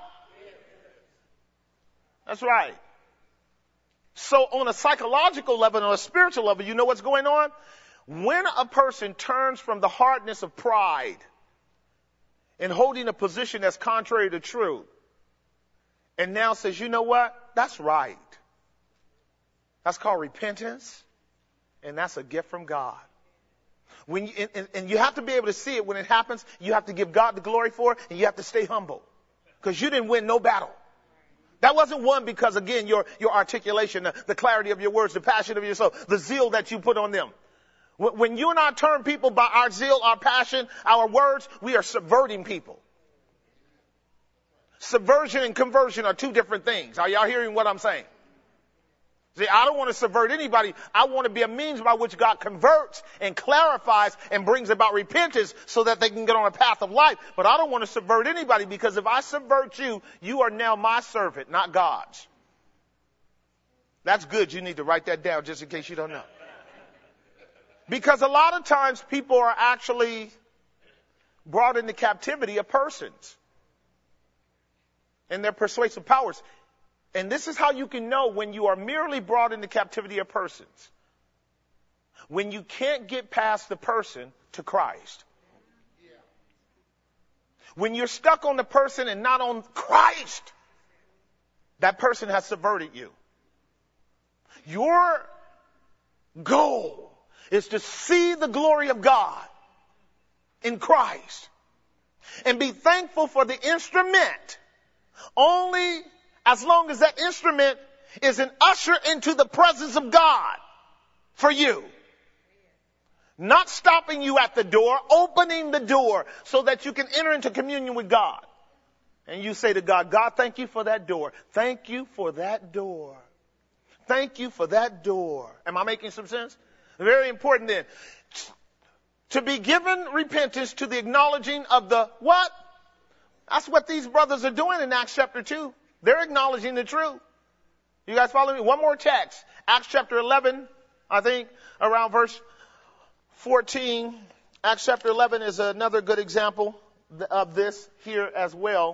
That's right. So on a psychological level, on a spiritual level, you know what's going on? When a person turns from the hardness of pride and holding a position that's contrary to truth, and now says, you know what? That's right. That's called repentance, and that's a gift from God. And you have to be able to see it when it happens. You have to give God the glory for it, and you have to stay humble. because you didn't win no battle. That wasn't won because, again, your articulation, the clarity of your words, the passion of your soul, the zeal that you put on them. When you and I turn people by our zeal, our passion, our words, we are subverting people. Subversion and conversion are two different things. Are y'all hearing what I'm saying? See, I don't want to subvert anybody. I want to be a means by which God converts and clarifies and brings about repentance so that they can get on a path of life. But I don't want to subvert anybody, because if I subvert you, you are now my servant, not God's. That's good. You need to write that down just in case you don't know. Because a lot of times people are actually brought into captivity of persons and their persuasive powers. And this is how you can know when you are merely brought into captivity of persons. When you can't get past the person to Christ. When you're stuck on the person and not on Christ, that person has subverted you. Your goal is to see the glory of God in Christ and be thankful for the instrument only as long as that instrument is an usher into the presence of God for you. Not stopping you at the door, opening the door so that you can enter into communion with God. And you say to God, God, thank you for that door. Thank you for that door. Thank you for that door. Am I making some sense? Very important then. To be given repentance to the acknowledging of the what? That's what these brothers are doing in Acts chapter 2. They're acknowledging the truth. You guys follow me? One more text. Acts chapter 11, I think, around verse 14. Acts chapter 11 is another good example of this here as well,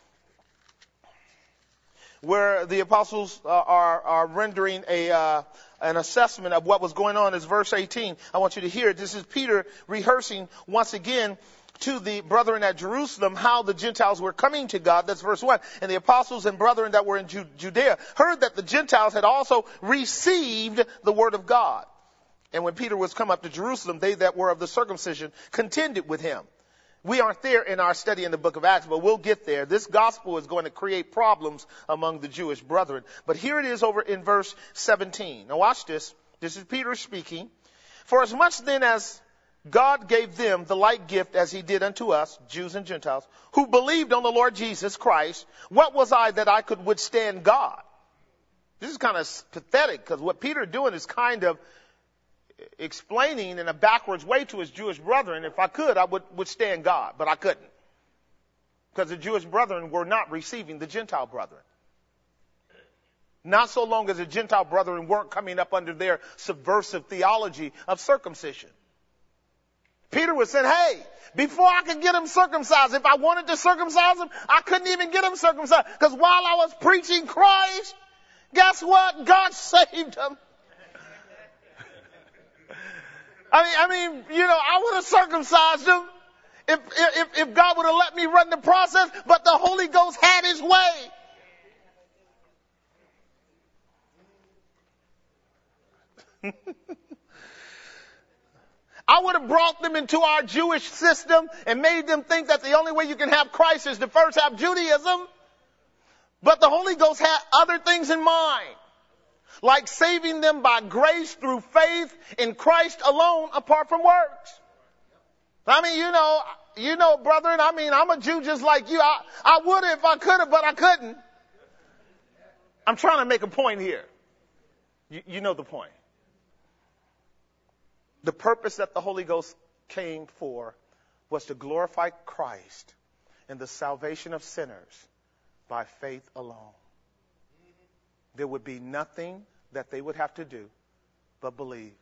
where the apostles are rendering an assessment of what was going on. Is verse 18. I want you to hear it. This is Peter rehearsing once again to the brethren at Jerusalem how the Gentiles were coming to God. That's verse 1. And the apostles and brethren that were in Judea heard that the Gentiles had also received the word of God. And when Peter was come up to Jerusalem, they that were of the circumcision contended with him. We aren't there in our study in the book of Acts, but we'll get there. This gospel is going to create problems among the Jewish brethren. But here it is over in verse 17. Now watch this. This is Peter speaking. For as much then as God gave them the like gift as he did unto us, Jews and Gentiles, who believed on the Lord Jesus Christ, what was I that I could withstand God? This is kind of pathetic, because what Peter doing is kind of explaining in a backwards way to his Jewish brethren, if I could, I would withstand God, but I couldn't. Because the Jewish brethren were not receiving the Gentile brethren. Not so long as the Gentile brethren weren't coming up under their subversive theology of circumcision. Peter was saying, hey, before I could get them circumcised, if I wanted to circumcise them, I couldn't even get them circumcised. Because while I was preaching Christ, guess what? God saved them. I mean, I would have circumcised them if God would have let me run the process, but the Holy Ghost had his way. I would have brought them into our Jewish system and made them think that the only way you can have Christ is to first have Judaism. But the Holy Ghost had other things in mind, like saving them by grace through faith in Christ alone, apart from works. I mean, brethren, I'm a Jew just like you. I would have if I could have, but I couldn't. I'm trying to make a point here. You know the point. The purpose that the Holy Ghost came for was to glorify Christ and the salvation of sinners by faith alone. There would be nothing that they would have to do but believe.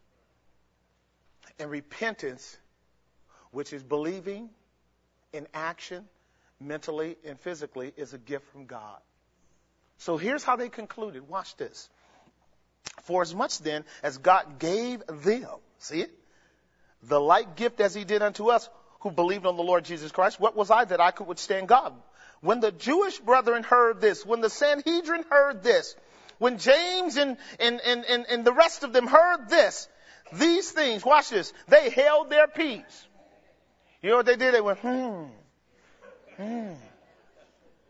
And repentance, which is believing in action, mentally and physically, is a gift from God. So here's how they concluded. Watch this. For as much then as God gave them, see it, the like gift as he did unto us who believed on the Lord Jesus Christ, what was I that I could withstand God? When the Jewish brethren heard this, when the Sanhedrin heard this, when James and the rest of them heard this, these things, watch this, they held their peace. You know what they did? They went,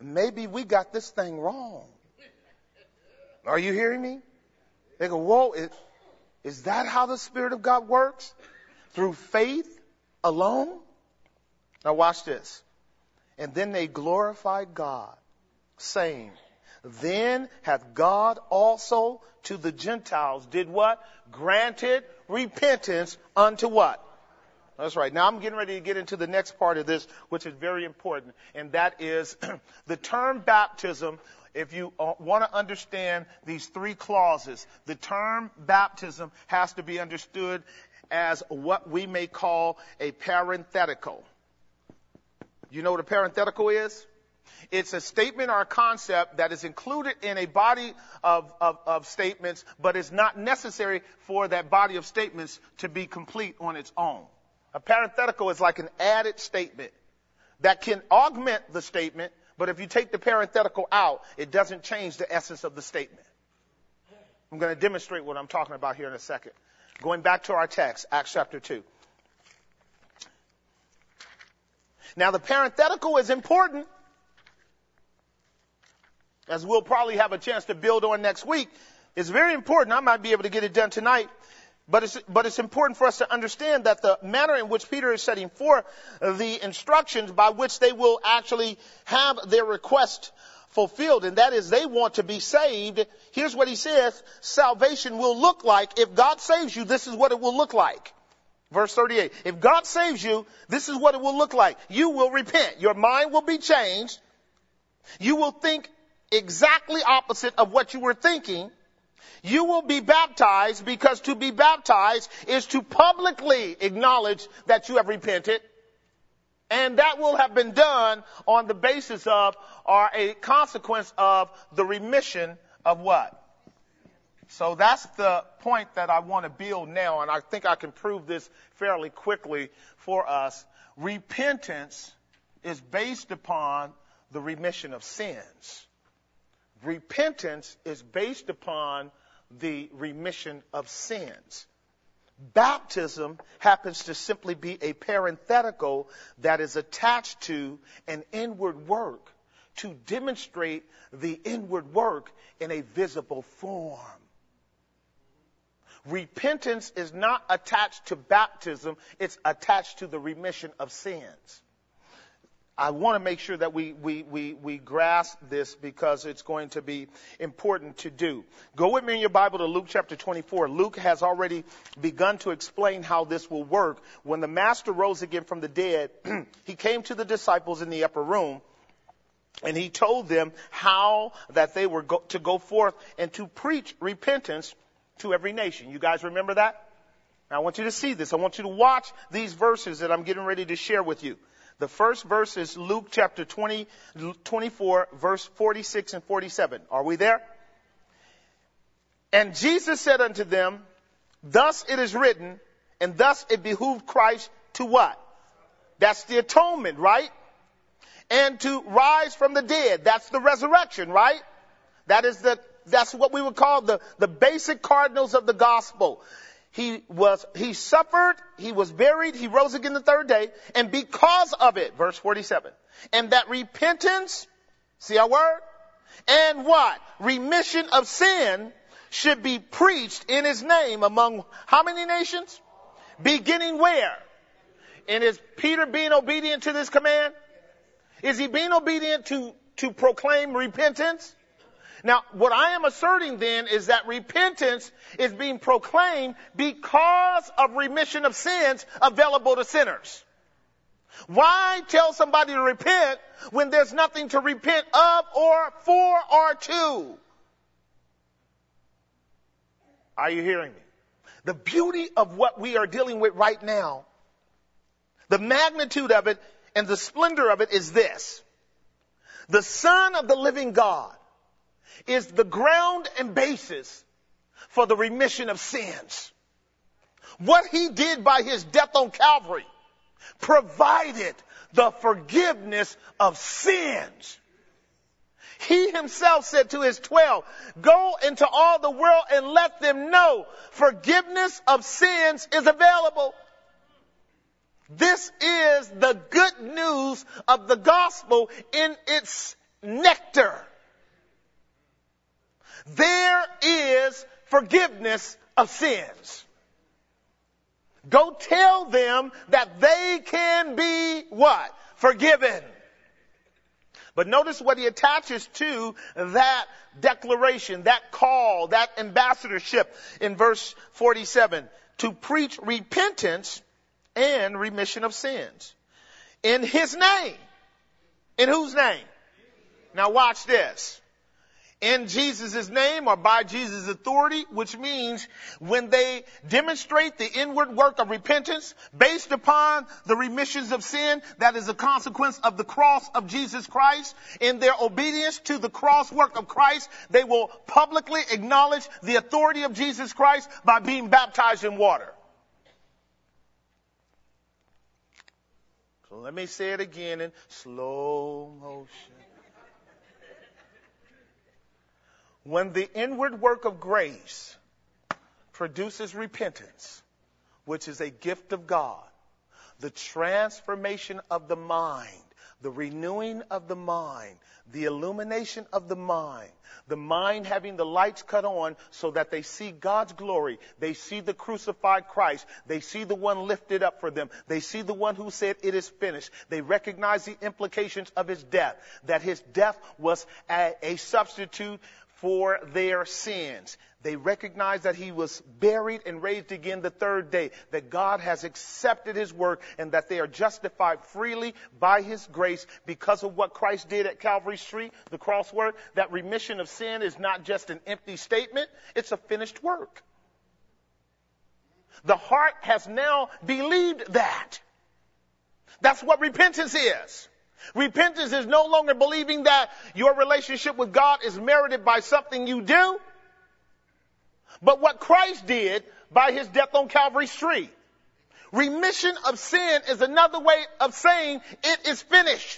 maybe we got this thing wrong. Are you hearing me? They go, whoa, is that how the Spirit of God works? Through faith alone? Now watch this. And then they glorified God, saying, then hath God also to the Gentiles did what? Granted repentance unto what? That's right. Now I'm getting ready to get into the next part of this, which is very important. And that is the term baptism. If you want to understand these three clauses, the term baptism has to be understood as what we may call a parenthetical. You know what a parenthetical is? It's a statement or a concept that is included in a body of statements, but is not necessary for that body of statements to be complete on its own. A parenthetical is like an added statement that can augment the statement, but if you take the parenthetical out, it doesn't change the essence of the statement. I'm going to demonstrate what I'm talking about here in a second. Going back to our text, Acts chapter 2. Now, the parenthetical is important, as we'll probably have a chance to build on next week. It's very important. I might be able to get it done tonight. But it's important for us to understand that the manner in which Peter is setting forth the instructions by which they will actually have their request fulfilled, and that is they want to be saved. Here's what he says salvation will look like. If God saves you, this is what it will look like. Verse 38. If God saves you, this is what it will look like. You will repent. Your mind will be changed. You will think exactly opposite of what you were thinking. You will be baptized, because to be baptized is to publicly acknowledge that you have repented. And that will have been done on the basis of, or a consequence of, the remission of what? So that's the point that I want to build now, and I think I can prove this fairly quickly for us. Repentance is based upon the remission of sins. Repentance is based upon the remission of sins. Baptism happens to simply be a parenthetical that is attached to an inward work to demonstrate the inward work in a visible form. Repentance is not attached to baptism, it's attached to the remission of sins. I want to make sure that we grasp this, because it's going to be important to do. Go with me in your Bible to Luke chapter 24. Luke has already begun to explain how this will work. When the Master rose again from the dead, he came to the disciples in the upper room, and he told them how that they were to go forth and to preach repentance to every nation. You guys remember that? Now I want you to see this. I want you to watch these verses that I'm getting ready to share with you. The first verse is Luke chapter 24, verse 46 and 47. Are we there? And Jesus said unto them, thus it is written, and thus it behooved Christ to what? That's the atonement, right? And to rise from the dead. That's the resurrection, right? That's what we would call the basic cardinals of the gospel. He suffered, he was buried, he rose again the third day, and because of it, verse 47, and that repentance, see our word, and what? Remission of sin should be preached in his name among how many nations? Beginning where? And is Peter being obedient to this command? Is he being obedient to proclaim repentance? Now, what I am asserting then is that repentance is being proclaimed because of remission of sins available to sinners. Why tell somebody to repent when there's nothing to repent of or for or to? Are you hearing me? The beauty of what we are dealing with right now, the magnitude of it and the splendor of it is this. The Son of the living God is the ground and basis for the remission of sins. What he did by his death on Calvary provided the forgiveness of sins. He himself said to his 12, go into all the world and let them know forgiveness of sins is available. This is the good news of the gospel in its nectar. There is forgiveness of sins. Go tell them that they can be what? Forgiven. But notice what he attaches to that declaration, that call, that ambassadorship in verse 47. To preach repentance and remission of sins. In his name. In whose name? Now watch this. In Jesus' name or by Jesus' authority, which means when they demonstrate the inward work of repentance based upon the remissions of sin that is a consequence of the cross of Jesus Christ, in their obedience to the cross work of Christ, they will publicly acknowledge the authority of Jesus Christ by being baptized in water. So let me say it again in slow motion. When the inward work of grace produces repentance, which is a gift of God, the transformation of the mind, the renewing of the mind, the illumination of the mind having the lights cut on so that they see God's glory, they see the crucified Christ, they see the one lifted up for them, they see the one who said it is finished, they recognize the implications of his death, that his death was a substitute for their sins. They recognize that he was buried and raised again the third day, that God has accepted his work and that they are justified freely by his grace because of what Christ did at Calvary Street, the cross work. That remission of sin is not just an empty statement, it's a finished work. The heart has now believed that. That's what repentance is. Repentance is no longer believing that your relationship with God is merited by something you do, but what Christ did by his death on Calvary Street. Remission of sin is another way of saying it is finished.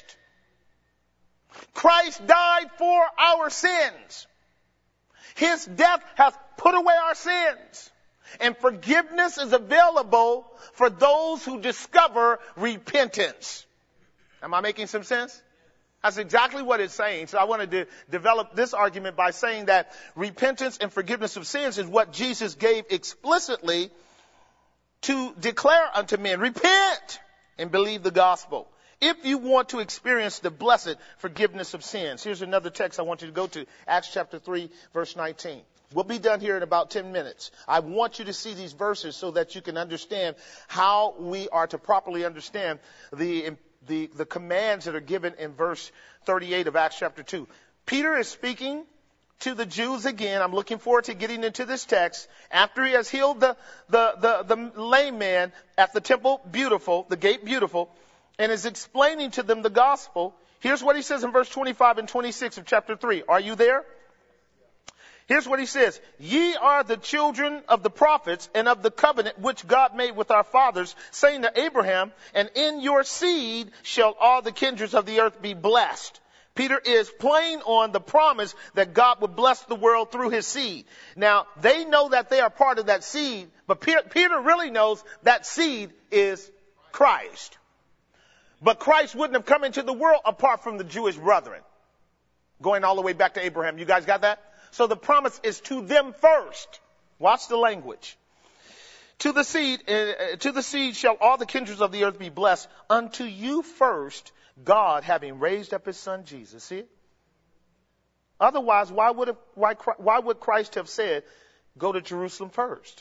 Christ died for our sins. His death has put away our sins. And forgiveness is available for those who discover repentance. Am I making some sense? That's exactly what it's saying. So I wanted to develop this argument by saying that repentance and forgiveness of sins is what Jesus gave explicitly to declare unto men, repent and believe the gospel. If you want to experience the blessed forgiveness of sins. Here's another text I want you to go to, Acts chapter 3, verse 19. We'll be done here in about 10 minutes. I want you to see these verses so that you can understand how we are to properly understand the commands that are given in verse 38 of Acts chapter 2. Peter is speaking to the Jews again. I'm looking forward to getting into this text. After he has healed the lame man at the temple beautiful, the gate beautiful, and is explaining to them the gospel. Here's what he says in verse 25 and 26 of chapter 3. Are you there? Here's what he says. Ye are the children of the prophets and of the covenant which God made with our fathers, saying to Abraham, and in your seed shall all the kindreds of the earth be blessed. Peter is playing on the promise that God would bless the world through his seed. Now, they know that they are part of that seed, but Peter really knows that seed is Christ. But Christ wouldn't have come into the world apart from the Jewish brethren. Going all the way back to Abraham. You guys got that? So the promise is to them first. Watch the language. To the seed shall all the kindreds of the earth be blessed. Unto you first, God having raised up his son Jesus. See it? Otherwise, why would Christ have said, go to Jerusalem first?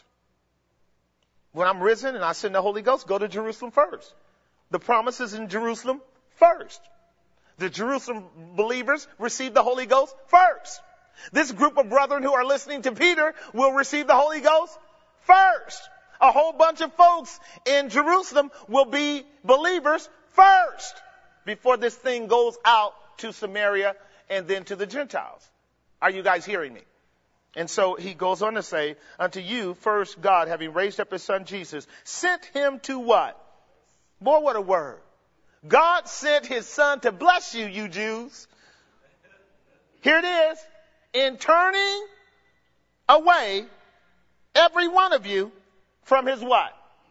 When I'm risen and I send the Holy Ghost, go to Jerusalem first. The promise is in Jerusalem first. The Jerusalem believers receive the Holy Ghost first. This group of brethren who are listening to Peter will receive the Holy Ghost first. A whole bunch of folks in Jerusalem will be believers first before this thing goes out to Samaria and then to the Gentiles. Are you guys hearing me? And so he goes on to say, unto you first God, having raised up his son Jesus, sent him to what? Boy, what a word. God sent his son to bless you, you Jews. Here it is. In turning away every one of you from his what?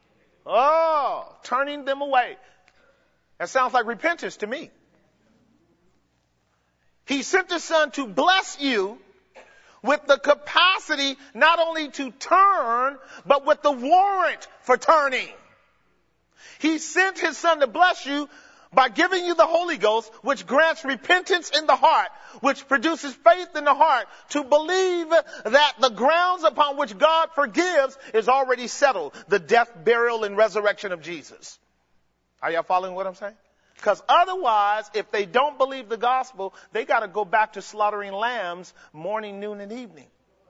Oh, turning them away. That sounds like repentance to me. He sent his son to bless you with the capacity not only to turn, but with the warrant for turning. He sent his son to bless you by giving you the Holy Ghost, which grants repentance in the heart, which produces faith in the heart to believe that the grounds upon which God forgives is already settled. The death, burial, and resurrection of Jesus. Are y'all following what I'm saying? Because otherwise, if they don't believe the gospel, they got to go back to slaughtering lambs morning, noon, and evening.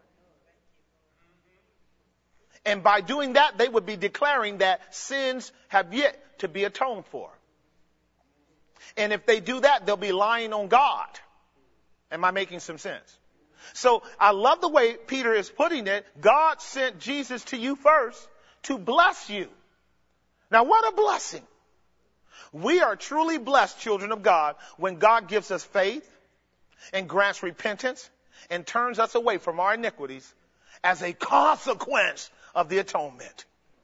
And by doing that, they would be declaring that sins have yet to be atoned for. And if they do that, they'll be lying on God. Am I making some sense? So I love the way Peter is putting it. God sent Jesus to you first to bless you. Now, what a blessing. We are truly blessed, children of God, when God gives us faith and grants repentance and turns us away from our iniquities as a consequence of the atonement.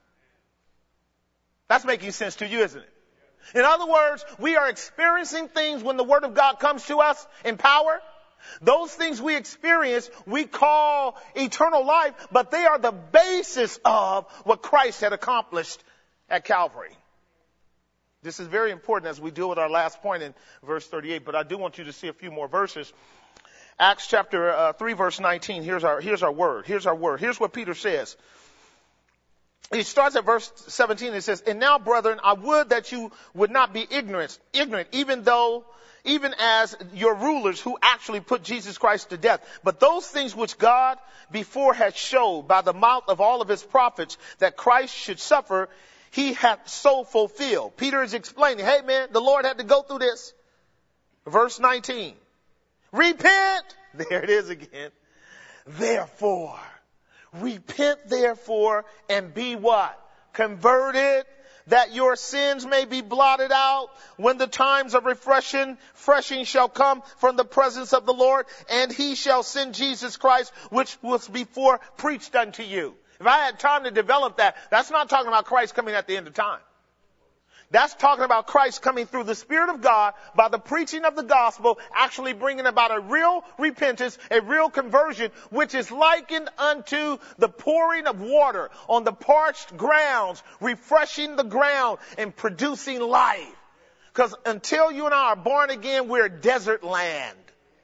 That's making sense to you, isn't it? In other words, we are experiencing things when the Word of God comes to us in power. Those things we experience, we call eternal life, but they are the basis of what Christ had accomplished at Calvary. This is very important as we deal with our last point in verse 38, but I do want you to see a few more verses. Acts chapter 3, verse 19. Here's our word. Here's our word. Here's what Peter says. He starts at verse 17. It says, "And now, brethren, I would that you would not be ignorant, even as your rulers who actually put Jesus Christ to death. But those things which God before had showed by the mouth of all of his prophets that Christ should suffer, he hath so fulfilled." Peter is explaining, hey man, the Lord had to go through this. Verse 19. Repent. There it is again. Therefore. Repent therefore and be what? Converted, that your sins may be blotted out when the times of refreshing shall come from the presence of the Lord, and he shall send Jesus Christ, which was before preached unto you. If I had time to develop that, that's not talking about Christ coming at the end of time. That's talking about Christ coming through the Spirit of God by the preaching of the gospel, actually bringing about a real repentance, a real conversion, which is likened unto the pouring of water on the parched grounds, refreshing the ground and producing life. Because until you and I are born again, we're desert land.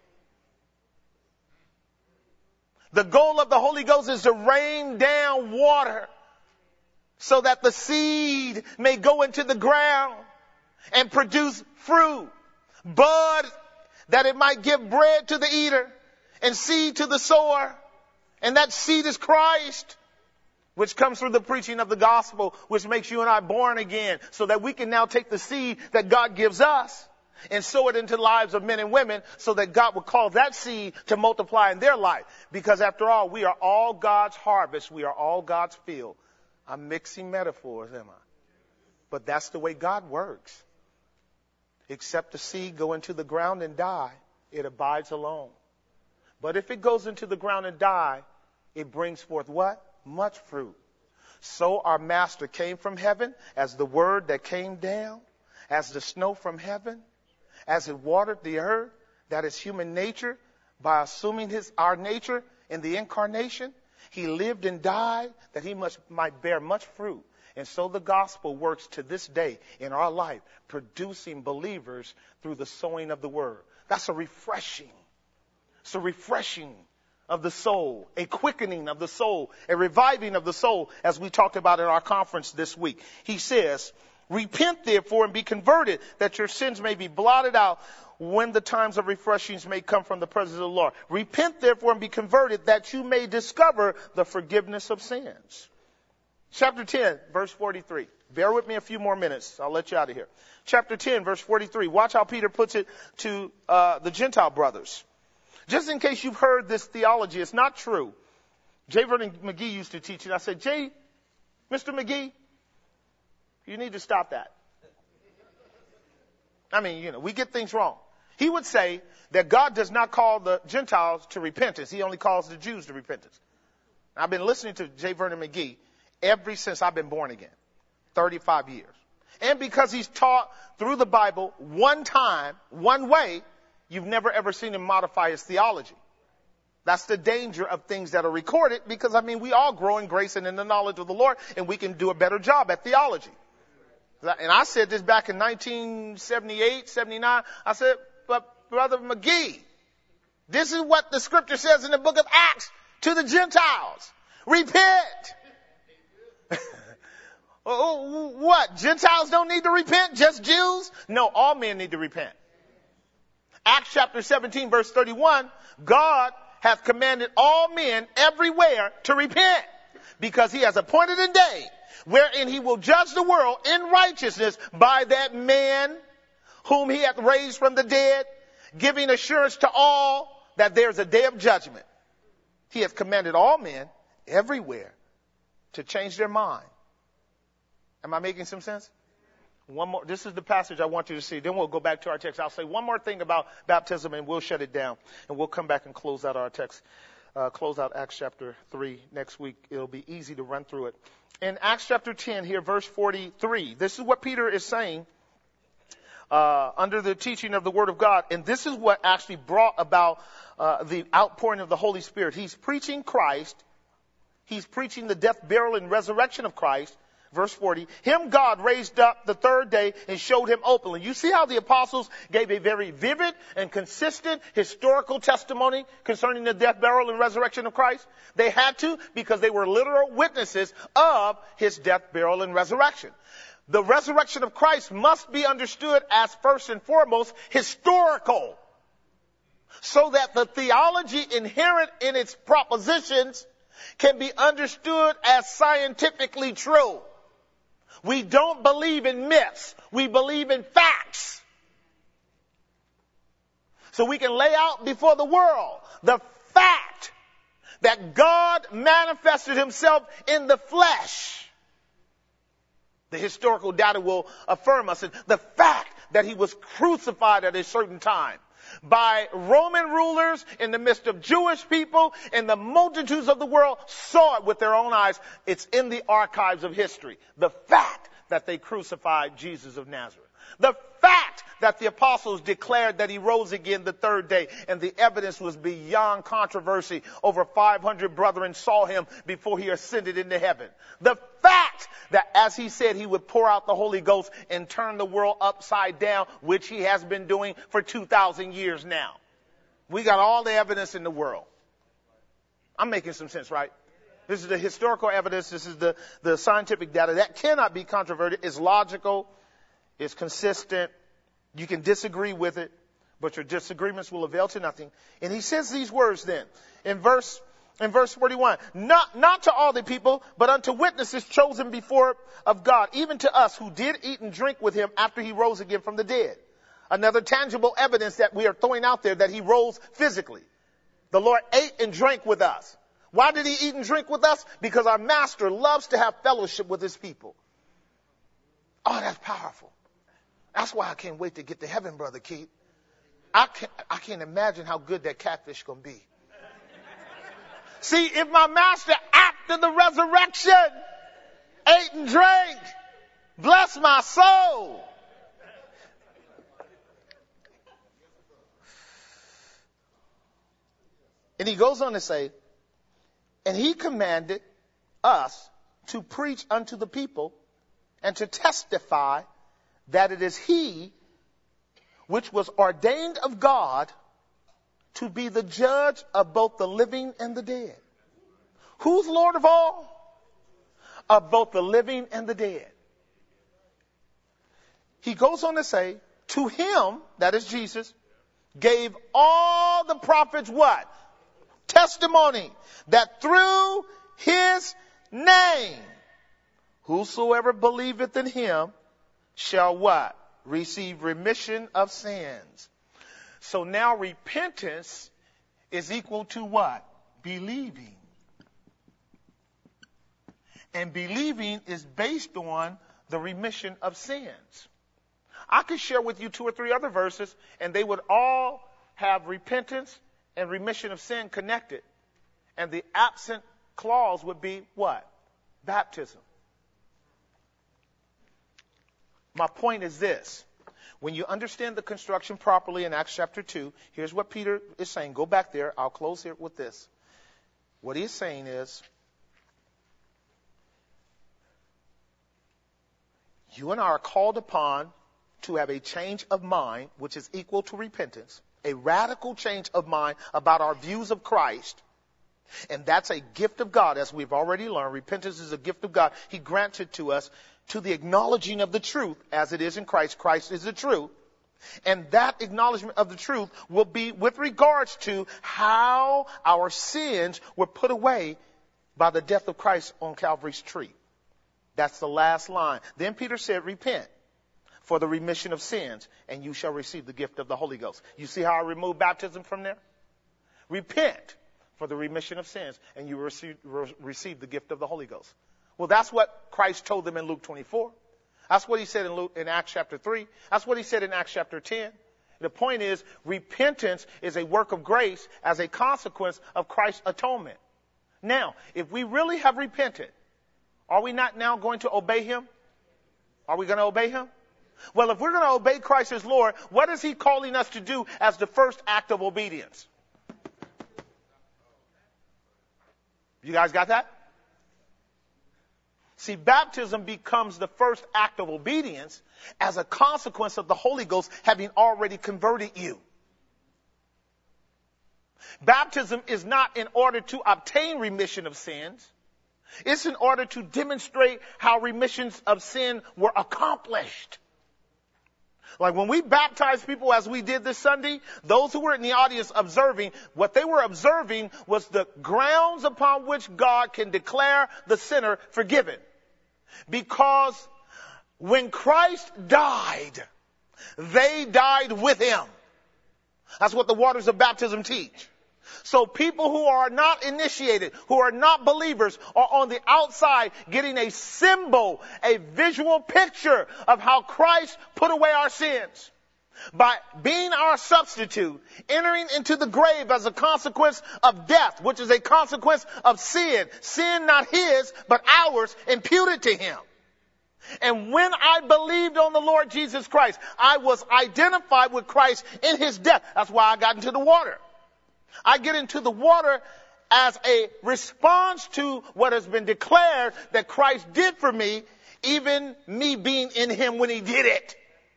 The goal of the Holy Ghost is to rain down water so that the seed may go into the ground and produce fruit, bud, that it might give bread to the eater and seed to the sower. And that seed is Christ, which comes through the preaching of the gospel, which makes you and I born again, so that we can now take the seed that God gives us and sow it into the lives of men and women, so that God will cause that seed to multiply in their life. Because after all, we are all God's harvest. We are all God's field. I'm mixing metaphors, am I? But that's the way God works. Except the seed go into the ground and die, it abides alone. But if it goes into the ground and die, it brings forth what? Much fruit. So our master came from heaven as the word that came down, as the snow from heaven, as it watered the earth, that is human nature, by assuming our nature in the incarnation. He lived and died that he might bear much fruit. And so the gospel works to this day in our life, producing believers through the sowing of the word. That's a refreshing. It's a refreshing of the soul, a quickening of the soul, a reviving of the soul, as we talked about in our conference this week. He says, repent therefore and be converted, that your sins may be blotted out when the times of refreshings may come from the presence of the Lord. Repent therefore and be converted, that you may discover the forgiveness of sins. Chapter 10, verse 43. Bear with me a few more minutes. I'll let you out of here. Chapter 10, verse 43. Watch how Peter puts it to the Gentile brothers. Just in case you've heard this theology, it's not true. J. Vernon McGee used to teach it. I said, Mr. McGee, you need to stop that. I mean, we get things wrong. He would say that God does not call the Gentiles to repentance. He only calls the Jews to repentance. I've been listening to J. Vernon McGee ever since I've been born again, 35 years. And because he's taught through the Bible one time, one way, you've never ever seen him modify his theology. That's the danger of things that are recorded, because, we all grow in grace and in the knowledge of the Lord, and we can do a better job at theology. And I said this back in 1978, 79. I said, but Brother McGee, this is what the scripture says in the book of Acts to the Gentiles. Repent. What? Gentiles don't need to repent? Just Jews? No, all men need to repent. Acts chapter 17 verse 31, God hath commanded all men everywhere to repent, because he has appointed a day wherein he will judge the world in righteousness by that man whom he hath raised from the dead, giving assurance to all that there's a day of judgment. He hath commanded all men everywhere to change their mind. Am I making some sense? One more. This is the passage I want you to see. Then we'll go back to our text. I'll say one more thing about baptism and we'll shut it down. And we'll come back and close out our text. Close out Acts chapter 3 next week. It'll be easy to run through it. In Acts chapter 10 here, verse 43, this is what Peter is saying under the teaching of the Word of God. And this is what actually brought about the outpouring of the Holy Spirit. He's preaching Christ. He's preaching the death, burial, and resurrection of Christ. Verse 40, him God raised up the third day and showed him openly. You see how the apostles gave a very vivid and consistent historical testimony concerning the death, burial, and resurrection of Christ? They had to, because they were literal witnesses of his death, burial, and resurrection. The resurrection of Christ must be understood as first and foremost historical, so that the theology inherent in its propositions can be understood as scientifically true. We don't believe in myths. We believe in facts. So we can lay out before the world the fact that God manifested himself in the flesh. The historical data will affirm us. And the fact that he was crucified at a certain time by Roman rulers in the midst of Jewish people, and the multitudes of the world saw it with their own eyes. It's in the archives of history. The fact that they crucified Jesus of Nazareth. The fact that the apostles declared that he rose again the third day, and the evidence was beyond controversy. Over 500 brethren saw him before he ascended into heaven. The fact that, as he said, he would pour out the Holy Ghost and turn the world upside down, which he has been doing for 2,000 years now. We got all the evidence in the world. I'm making some sense, right? This is the historical evidence. This is the scientific data. That cannot be controverted. It's logical. It's consistent. You can disagree with it, but your disagreements will avail to nothing. And he says these words then in verse 41, not to all the people, but unto witnesses chosen before of God, even to us who did eat and drink with him after he rose again from the dead. Another tangible evidence that we are throwing out there that he rose physically. The Lord ate and drank with us. Why did he eat and drink with us? Because our master loves to have fellowship with his people. Oh, that's powerful. That's why I can't wait to get to heaven, Brother Keith. I can't imagine how good that catfish gonna be. See, if my master after the resurrection ate and drank, bless my soul. And he goes on to say, and he commanded us to preach unto the people and to testify that it is he which was ordained of God to be the judge of both the living and the dead. Who's Lord of all? Of both the living and the dead. He goes on to say, to him, that is Jesus, gave all the prophets what? Testimony that through his name, whosoever believeth in him shall what? Receive remission of sins. So now repentance is equal to what? Believing. And believing is based on the remission of sins. I could share with you 2 or 3 other verses, and they would all have repentance and remission of sin connected. And the absent clause would be what? Baptism. My point is this. When you understand the construction properly in Acts chapter 2, here's what Peter is saying. Go back there. I'll close here with this. What he is saying is, you and I are called upon to have a change of mind, which is equal to repentance, a radical change of mind about our views of Christ. And that's a gift of God, as we've already learned. Repentance is a gift of God. He grants it to us to the acknowledging of the truth as it is in Christ. Christ is the truth. And that acknowledgement of the truth will be with regards to how our sins were put away by the death of Christ on Calvary's tree. That's the last line. Then Peter said, repent for the remission of sins, and you shall receive the gift of the Holy Ghost. You see how I removed baptism from there? Repent for the remission of sins, and you receive the gift of the Holy Ghost. Well, that's what Christ told them in Luke 24. That's what he said in Acts chapter 3. That's what he said in Acts chapter 10. The point is, repentance is a work of grace as a consequence of Christ's atonement. Now, if we really have repented, are we not now going to obey him? Are we going to obey him? Well, if we're going to obey Christ as Lord, what is he calling us to do as the first act of obedience? You guys got that? See, baptism becomes the first act of obedience as a consequence of the Holy Ghost having already converted you. Baptism is not in order to obtain remission of sins. It's in order to demonstrate how remissions of sin were accomplished. Like when we baptized people as we did this Sunday, those who were in the audience observing, what they were observing was the grounds upon which God can declare the sinner forgiven. Because when Christ died, they died with him. That's what the waters of baptism teach. So people who are not initiated, who are not believers, are on the outside getting a symbol, a visual picture of how Christ put away our sins. By being our substitute, entering into the grave as a consequence of death, which is a consequence of sin. Sin not his, but ours, imputed to him. And when I believed on the Lord Jesus Christ, I was identified with Christ in his death. That's why I got into the water. I get into the water as a response to what has been declared that Christ did for me, even me being in him when he did it.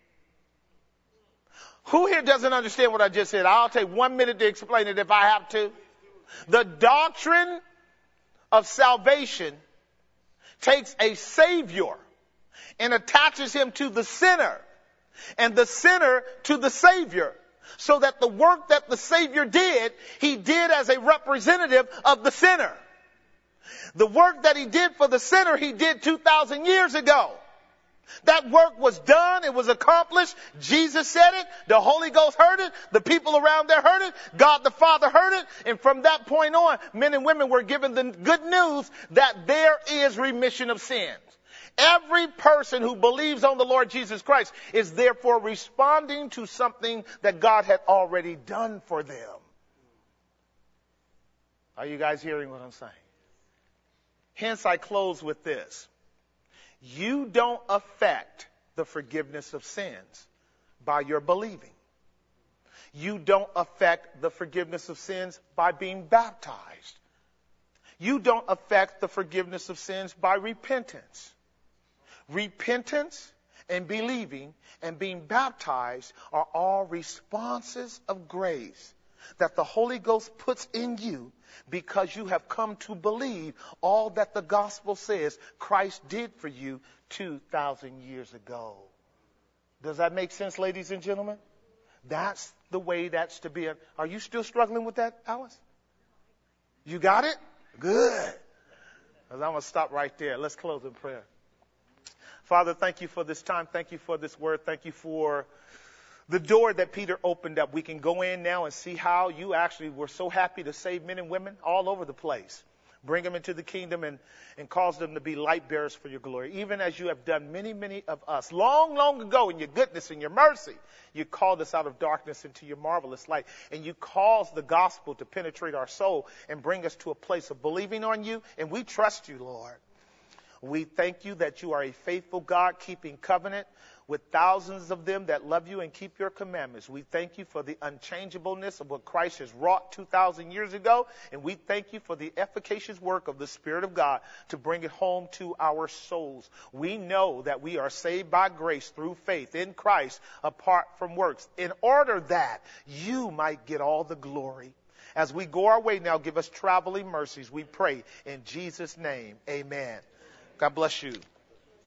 Who here doesn't understand what I just said? I'll take 1 minute to explain it if I have to. The doctrine of salvation takes a Savior and attaches him to the sinner, and the sinner to the Savior. So that the work that the Savior did, he did as a representative of the sinner. The work that he did for the sinner, he did 2,000 years ago. That work was done. It was accomplished. Jesus said it. The Holy Ghost heard it. The people around there heard it. God the Father heard it. And from that point on, men and women were given the good news that there is remission of sins. Every person who believes on the Lord Jesus Christ is therefore responding to something that God had already done for them. Are you guys hearing what I'm saying? Hence, I close with this. You don't affect the forgiveness of sins by your believing. You don't affect the forgiveness of sins by being baptized. You don't affect the forgiveness of sins by repentance. Repentance and believing and being baptized are all responses of grace that the Holy Ghost puts in you because you have come to believe all that the gospel says Christ did for you 2,000 years ago. Does that make sense, ladies and gentlemen? That's the way that's to be. Are you still struggling with that, Alice? You got it? Good. I'm going to stop right there. Let's close in prayer. Father, thank you for this time. Thank you for this word. Thank you for the door that Peter opened up. We can go in now and see how you actually were so happy to save men and women all over the place. Bring them into the kingdom and cause them to be light bearers for your glory. Even as you have done many, many of us. Long, long ago in your goodness and your mercy, you called us out of darkness into your marvelous light. And you caused the gospel to penetrate our soul and bring us to a place of believing on you. And we trust you, Lord. We thank you that you are a faithful God keeping covenant. with thousands of them that love you and keep your commandments. We thank you for the unchangeableness of what Christ has wrought 2,000 years ago, and we thank you for the efficacious work of the Spirit of God to bring it home to our souls. We know that we are saved by grace through faith in Christ apart from works, in order that you might get all the glory. As we go our way now, give us traveling mercies, we pray in Jesus' name. Amen. God bless you.